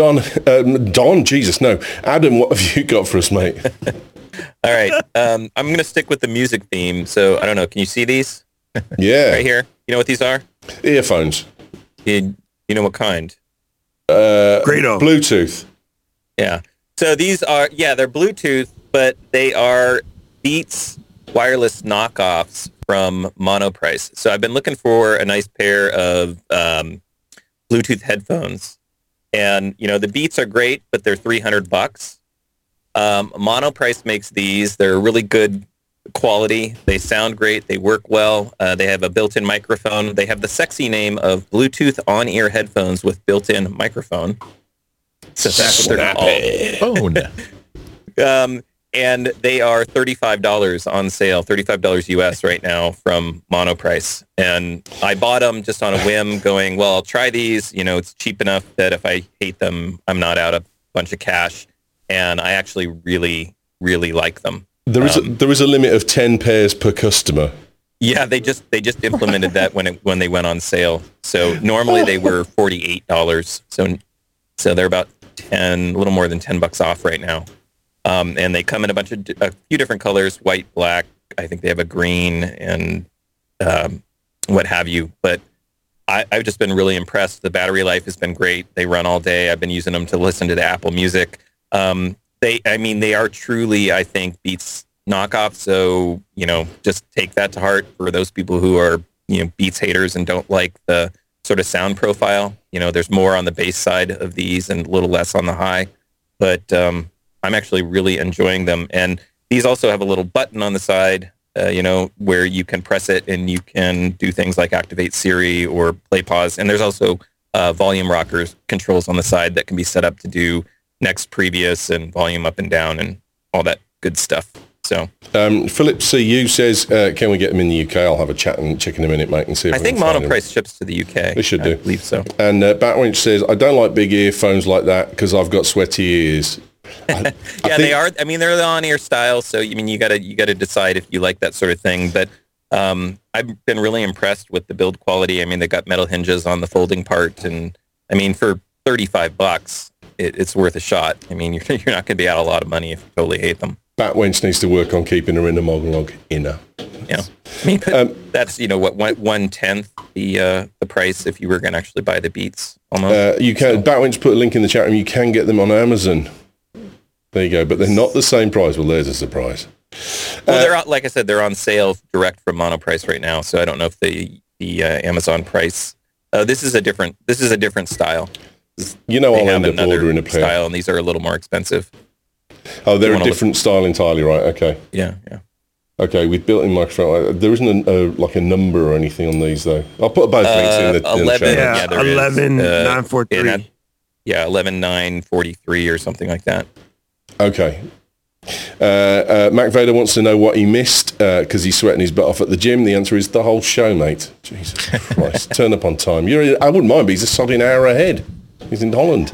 Don, Jesus, no. Adam, what have you got for us, mate? All right. I'm going to stick with the music theme. So I don't know. Can you see these? Yeah. Right here. You know what these are? Earphones. You know what kind? Grado. Bluetooth. Yeah. So these are, they're Bluetooth, but they are Beats wireless knockoffs from Monoprice. So I've been looking for a nice pair of Bluetooth headphones. And, the Beats are great, but they're $300. Monoprice makes these. They're really good quality. They sound great. They work well. They have a built-in microphone. They have the sexy name of Bluetooth on-ear headphones with built-in microphone. So that's what they're called. And they are $35 on sale, $35 US right now from Monoprice. And I bought them just on a whim going, well, I'll try these. It's cheap enough that if I hate them, I'm not out a bunch of cash. And I actually really, really like them. There is a limit of 10 pairs per customer. Yeah, they just implemented that when they went on sale. So normally they were $48. So they're about a little more than $10 off right now. And they come in a few different colors, white, black. I think they have a green and what have you. But I've just been really impressed. The battery life has been great. They run all day. I've been using them to listen to the Apple Music. They are truly, I think, Beats knockoffs. So, just take that to heart for those people who are, Beats haters and don't like the sort of sound profile. There's more on the bass side of these and a little less on the high. But I'm actually really enjoying them. And these also have a little button on the side, where you can press it and you can do things like activate Siri or play pause. And there's also volume rockers controls on the side that can be set up to do next, previous, and volume up and down and all that good stuff. So Philip CU says, can we get them in the UK? I'll have a chat and check in a minute, mate, and see if I think Monoprice ships to the UK. They should do. I believe so. And Batwinch says, I don't like big earphones like that because I've got sweaty ears. They are. I mean, they're the on-ear style, so you gotta decide if you like that sort of thing. But I've been really impressed with the build quality. I mean, they got metal hinges on the folding part, and I mean, for $35, it's worth a shot. I mean, you're not going to be out a lot of money if you totally hate them. Batwench needs to work on keeping her in the monologue inner. Yeah, I mean, that's 1/10 the price if you were going to actually buy the Beats. Almost. You can. Batwench put a link in the chat room. You can get them on Amazon. There you go, but they're not the same price. Well, there's a surprise. Well, they're like I said, they're on sale direct from Monoprice right now. So I don't know if the Amazon price. This is a different style. I'll end up ordering a pair. Style, and these are a little more expensive. Oh, they're a different style entirely, right? Okay. Yeah. Okay, with built-in microphone. There isn't like a number or anything on these, though. I'll put both links in the 11, show. Yeah, there is. 11,943. Yeah, 11,943 or something like that. Okay. Mac Vader wants to know what he missed because he's sweating his butt off at the gym. The answer is the whole show, mate. Jesus Christ. Turn up on time. I wouldn't mind, but he's a sodding hour ahead. He's in Holland.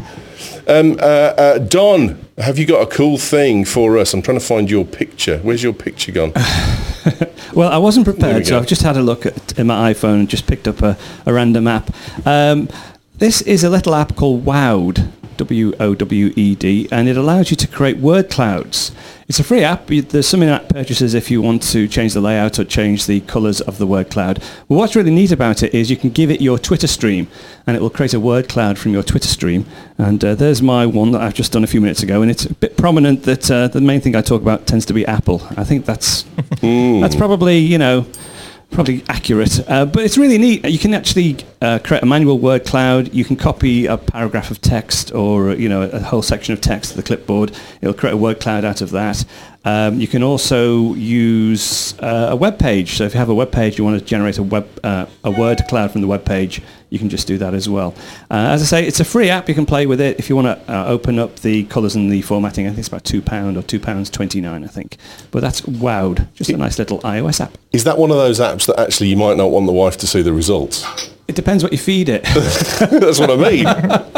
Don, have you got a cool thing for us? I'm trying to find your picture. Where's your picture gone? Well, I wasn't prepared, so I've just had a look in my iPhone and just picked up a random app. This is a little app called Wowed, W-O-W-E-D, and it allows you to create word clouds. It's a free app. There's some in-app purchases if you want to change the layout or change the colours of the word cloud. Well, what's really neat about it is you can give it your Twitter stream, and it will create a word cloud from your Twitter stream. And there's my one that I've just done a few minutes ago, and it's a bit prominent that the main thing I talk about tends to be Apple. I think that's probably, probably accurate, but it's really neat. You can actually create a manual word cloud. You can copy a paragraph of text or a whole section of text to the clipboard. It'll create a word cloud out of that. You can also use a web page. So if you have a web page, you want to generate a word cloud from the web page, you can just do that as well. As I say, it's a free app. You can play with it. If you want to open up the colours and the formatting, I think it's about £2 or £2.29, I think. But that's Wowed, just a nice little iOS app. Is that one of those apps that actually you might not want the wife to see the results? It depends what you feed it. That's what I mean.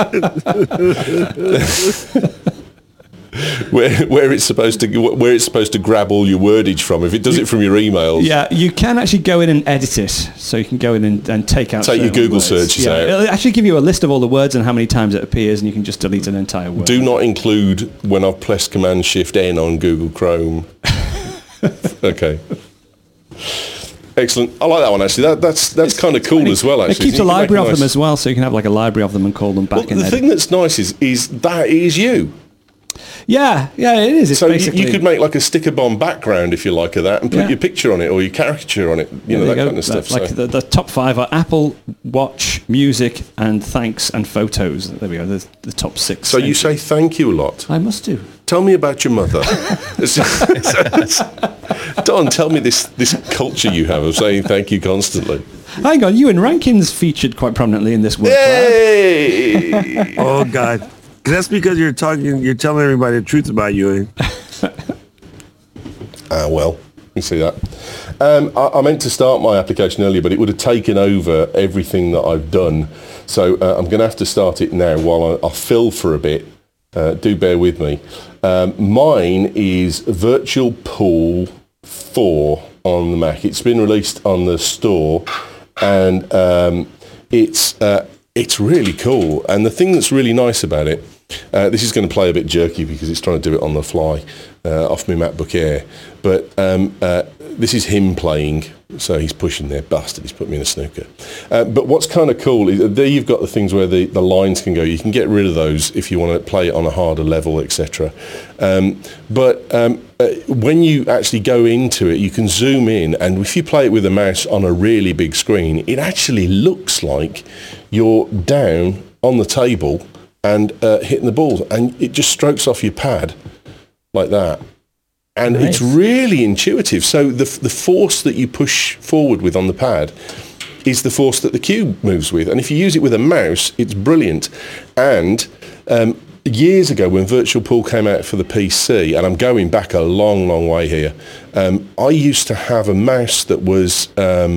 where it's supposed to grab all your wordage from. If it does it from your emails, yeah, you can actually go in and edit it. So you can go in and take out. Take your Google words. search. Yeah, it'll actually give you a list of all the words and how many times it appears, and you can just delete an entire word. Do not include when I've pressed Command-Shift-N on Google Chrome. Okay. Excellent. I like that one actually. That's kind of cool as well. Actually, it keeps a library of them as well, so you can have like a library of them and call them back. Well, the thing that's nice is that is you. Yeah, it is. It's so basically, you could make like a sticker bomb background if you like of that, and put your picture on it or your caricature on it. That kind of stuff. Like the top 5 are Apple, Watch, Music, and Thanks and Photos. There we go. The top 6. So you say thank you a lot. I must do. Tell me about your mother. Don, tell me this culture you have of saying thank you constantly. Hang on, Ewan Rankin's featured quite prominently in this work. Hey! Oh God, that's because you're telling everybody the truth about you. Well, you see that. I meant to start my application earlier, but it would have taken over everything that I've done. So I'm going to have to start it now while I'll fill for a bit. Do bear with me. Mine is Virtual Pool 4 on the Mac. It's been released on the store, and it's really cool. And the thing that's really nice about it, this is going to play a bit jerky because it's trying to do it on the fly off my MacBook Air. But this is him playing, so he's pushing there. Bastard, he's put me in a snooker. But what's kind of cool is there you've got the things where the lines can go. You can get rid of those if you want to play it on a harder level, etc. But when you actually go into it, you can zoom in, and if you play it with a mouse on a really big screen, it actually looks like you're down on the table and hitting the balls, and it just strokes off your pad like that. And nice. It's really intuitive. So the force that you push forward with on the pad is the force that the cube moves with. And if you use it with a mouse, it's brilliant. And years ago when Virtual Pool came out for the PC, and I'm going back a long, long way here, I used to have a mouse that was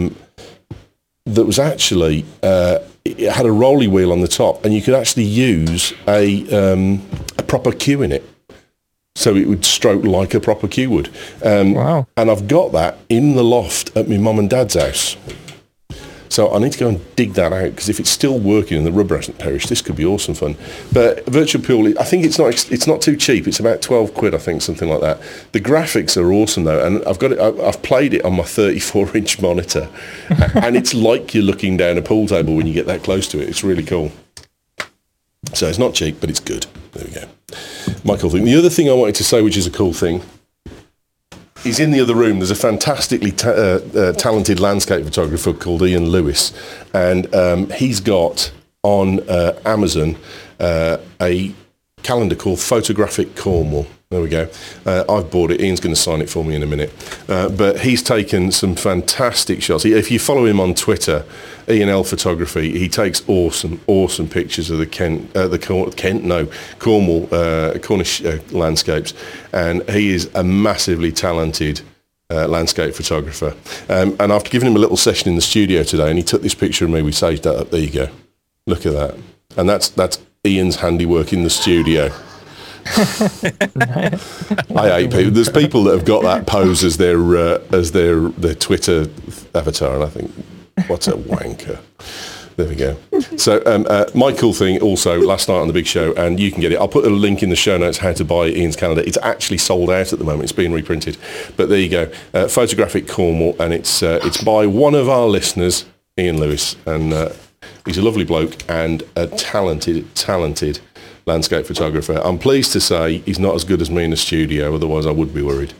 actually... it had a rolly wheel on the top, and you could actually use a proper cue in it. So it would stroke like a proper cue would. Wow. And I've got that in the loft at my mum and dad's house. So I need to go and dig that out, because if it's still working and the rubber hasn't perished, this could be awesome fun. But Virtual Pool, I think it's not too cheap. It's about 12 quid, I think, something like that. The graphics are awesome though, and I've played it on my 34-inch monitor, and it's like you're looking down a pool table when you get that close to it. It's really cool. So it's not cheap, but it's good. There we go. My cool thing. The other thing I wanted to say, which is a cool thing, is in the other room there's a fantastically talented landscape photographer called Ian Lewis, and he's got on Amazon a calendar called Photographic Cornwall, There we go. I've bought it. Ian's going to sign it for me in a minute. But he's taken some fantastic shots. If you follow him on Twitter, Ian L Photography, he takes awesome pictures of the Cornish landscapes. And he is a massively talented landscape photographer. And after giving him a little session in the studio today, and he took this picture of me, we saved that up. There you go. Look at that. And that's Ian's handiwork in the studio. I hate people. There's people that have got that pose as their Twitter avatar, and I think, what a wanker. There we go. So my cool thing also last night on the big show, and you can get it. I'll put a link in the show notes how to buy Ian's calendar. It's actually sold out at the moment. It's being reprinted, but there you go. Photographic Cornwall, and it's by one of our listeners, Ian Lewis, and he's a lovely bloke and a talented landscape photographer. I'm pleased to say he's not as good as me in the studio, otherwise I would be worried.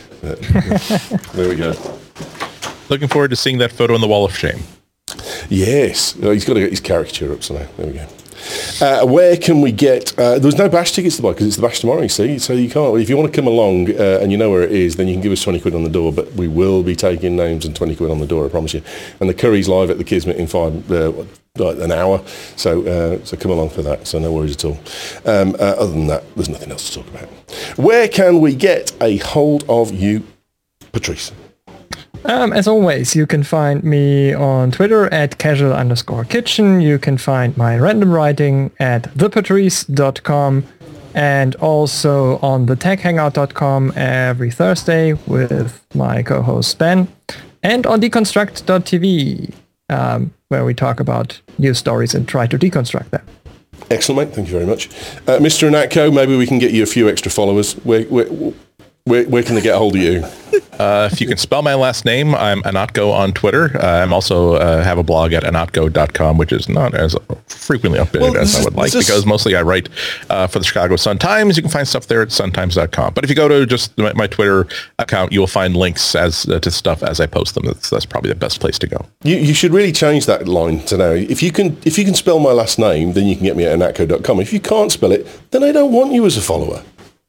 There we go. Looking forward to seeing that photo on the Wall of Shame. Yes. He's got to get his caricature up somehow. There we go. Where can we get... there's no Bash tickets to buy because it's the Bash tomorrow, you see, so you can't... If you want to come along and you know where it is, then you can give us 20 quid on the door, but we will be taking names and 20 quid on the door, I promise you. And the curry's live at the Kismet in an hour, so come along for that, so no worries at all. Other than that, there's nothing else to talk about. Where can we get a hold of you, Patrice? As always, you can find me on Twitter at casual_kitchen. You can find my random writing at thepatrice.com and also on thetechhangout.com every Thursday with my co-host Ben, and on deconstruct.tv, where we talk about news stories and try to deconstruct them. Excellent, mate. Thank you very much. Mr. Anatko, maybe we can get you a few extra followers. Where can they get a hold of you? If you can spell my last name, I'm Anatko on Twitter. I'm also have a blog at anatko.com, which is not as frequently updated as I would like, because mostly I write for the Chicago Sun-Times. You can find stuff there at suntimes.com. But if you go to just my Twitter account, you'll find links to stuff as I post them. That's probably the best place to go. You should really change that line to now. If you can spell my last name, then you can get me at anatko.com. If you can't spell it, then I don't want you as a follower.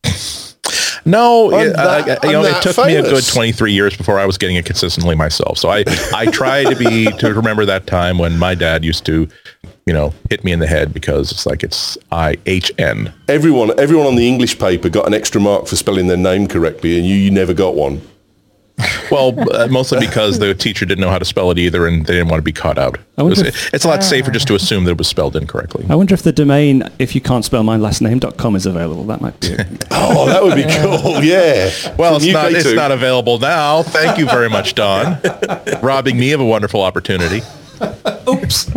No, it took me a good 23 years before I was getting it consistently myself. So I try to remember that time when my dad used to, hit me in the head because it's like it's IHN. Everyone on the English paper got an extra mark for spelling their name correctly, and you never got one. Well, mostly because the teacher didn't know how to spell it either, and they didn't want to be caught out. It's a lot safer just to assume that it was spelled incorrectly. I wonder if the domain, if you can't spell my last name.com, is available. That might be it. Oh, that would be cool, yeah. Well, it's not available now. Thank you very much, Don. Robbing me of a wonderful opportunity. Oops.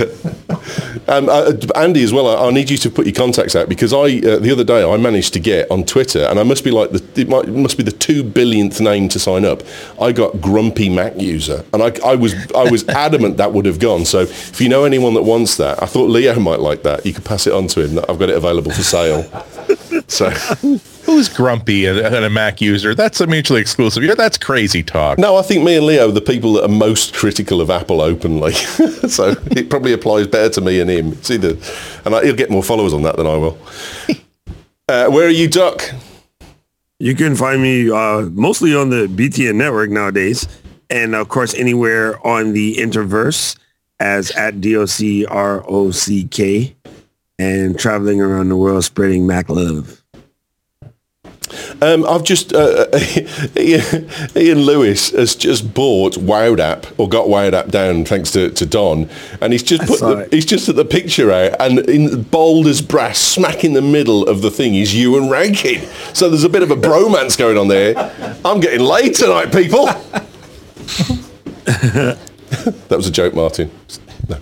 Andy, as well, I need you to put your contacts out, because the other day I managed to get on Twitter, and I must be it must be the 2 billionth name to sign up. I got Grumpy Mac User, and I was adamant that would have gone. So if you know anyone that wants that, I thought Leo might like that. You could pass it on to him. I've got it available for sale. So who's grumpy and a Mac user? That's a mutually exclusive. That's crazy talk. No, I think me and Leo are the people that are most critical of Apple openly. So it probably applies better to me and him. It's either, and he'll get more followers on that than I will. Where are you, Duck? You can find me mostly on the BTN network nowadays, and of course anywhere on the Interverse as at DOCROCK, and traveling around the world spreading Mac love. I've just Ian Lewis has just bought Wowed App, or got Wowed App down thanks to Don, and he's just he's just at the picture out, and in bold as brass, smack in the middle of the thing is Ewan Rankin. So there's a bit of a bromance going on there. I'm getting laid tonight, people. That was a joke, Martin. No.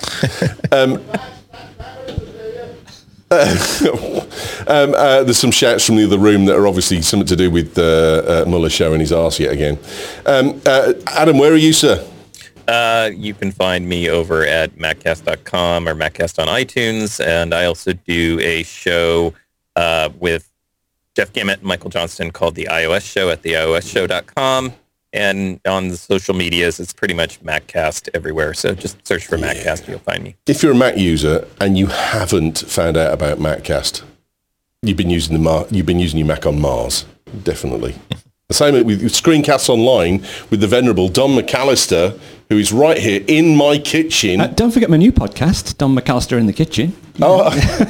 There's some shouts from the other room that are obviously something to do with Muller showing his arse yet again. Adam, where are you, sir? You can find me over at maccast.com or Maccast on iTunes, and I also do a show with Jeff Gamet and Michael Johnston called The iOS Show at theiOSshow.com. And on the social medias, it's pretty much Maccast everywhere. So just search for Maccast, you'll find me. If you're a Mac user and you haven't found out about Maccast, You've been using your Mac on Mars, definitely. The same with Screencasts Online with the venerable Don McAllister, who is right here in my kitchen. Don't forget my new podcast, Don McAllister in the Kitchen. Oh,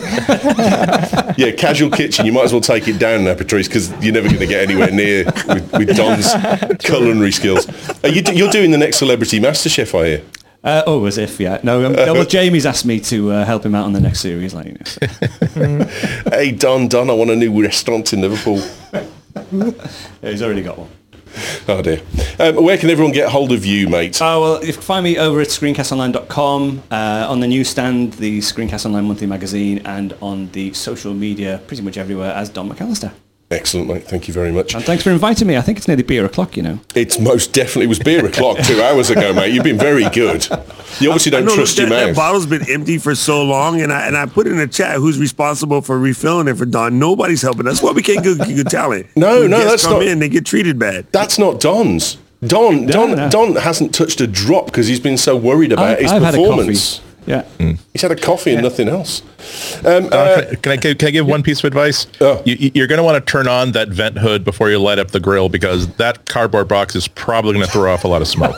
yeah, Casual Kitchen. You might as well take it down now, Patrice, because you're never going to get anywhere near with Don's culinary skills. You're doing the next Celebrity MasterChef, I hear. As if, yeah. No, well, Jamie's asked me to help him out on the next series. Like, so. Hey, Don, I want a new restaurant in Liverpool. Yeah, he's already got one. Oh dear. Where can everyone get hold of you, mate? Oh, well, you can find me over at screencastonline.com, on the newsstand, the Screencast Online Monthly Magazine, and on the social media, pretty much everywhere, as Don McAllister. Excellent, mate. Thank you very much. And thanks for inviting me. I think it's nearly beer o'clock, you know. It's most definitely. It was beer o'clock 2 hours ago, mate. You've been very good. You obviously don't trust your mouth. That bottle's been empty for so long, and I put in the chat who's responsible for refilling it for Don. Nobody's helping. That's why we can't get good talent. No, when that's come not. in, they get treated bad. That's not Don's. Don hasn't touched a drop because he's been so worried about his performance. Had a coffee. Yeah. He's had a coffee and nothing else. Can I give one piece of advice? Oh. You're going to want to turn on that vent hood before you light up the grill, because that cardboard box is probably going to throw off a lot of smoke.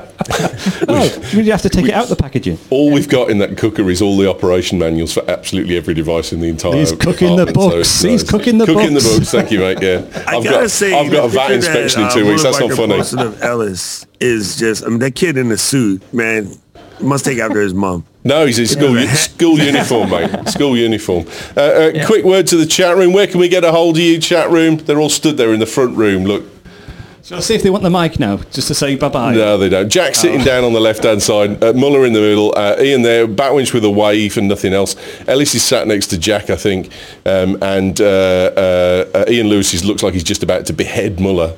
You have to take it out the packaging. All we've got in that cooker is all the operation manuals for absolutely every device in the entire He's cooking the books. So He's cooking the books. Thank you, mate. Yeah. I've got a VAT inspection in 2 weeks. That's not funny. Of Ellis is just, that kid in the suit, man, must take after his mom. No, he's in school uniform, mate. School uniform. Quick word to the chat room. Where can we get a hold of you, chat room? They're all stood there in the front room. Look. So I'll see if they want the mic now, just to say bye-bye. No, they don't. Jack sitting down on the left-hand side. Muller in the middle. Ian there. Batwinch with a wave and nothing else. Ellis is sat next to Jack, I think. And Ian Lewis looks like he's just about to behead Muller.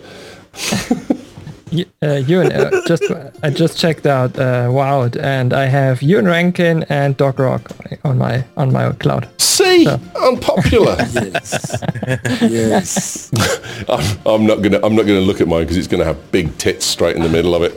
I just checked out Wowed, and I have Ewan Rankin and Doc Rock on my cloud. See, unpopular. Yes. I'm not gonna look at mine because it's gonna have big tits straight in the middle of it.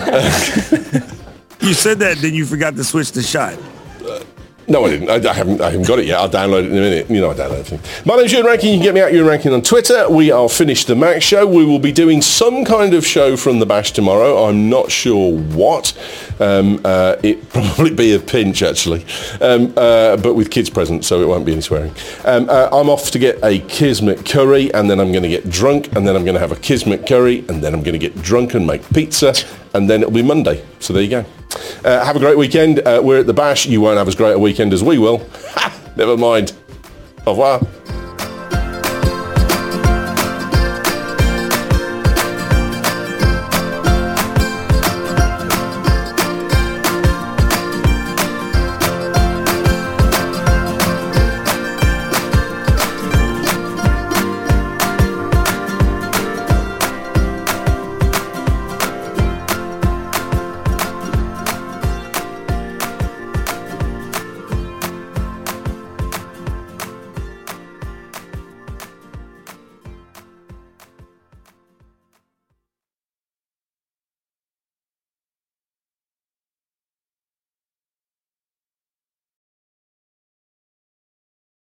You said that, then you forgot to switch the shot. No, I didn't. I haven't got it yet. I'll download it in a minute. You know I download everything. My name's Ewan Rankin. You can get me at Ewan Rankin on Twitter. We are finished the Mac Show. We will be doing some kind of show from the Bash tomorrow. I'm not sure what. It probably be a pinch, actually. But with kids present, so it won't be any swearing. I'm off to get a Kismet curry, and then I'm going to get drunk, and then I'm going to have a Kismet curry, and then I'm going to get drunk and make pizza, and then it'll be Monday. So there you go. Have a great weekend. We're at the Bash. You won't have as great a weekend as we will. Never mind. Au revoir.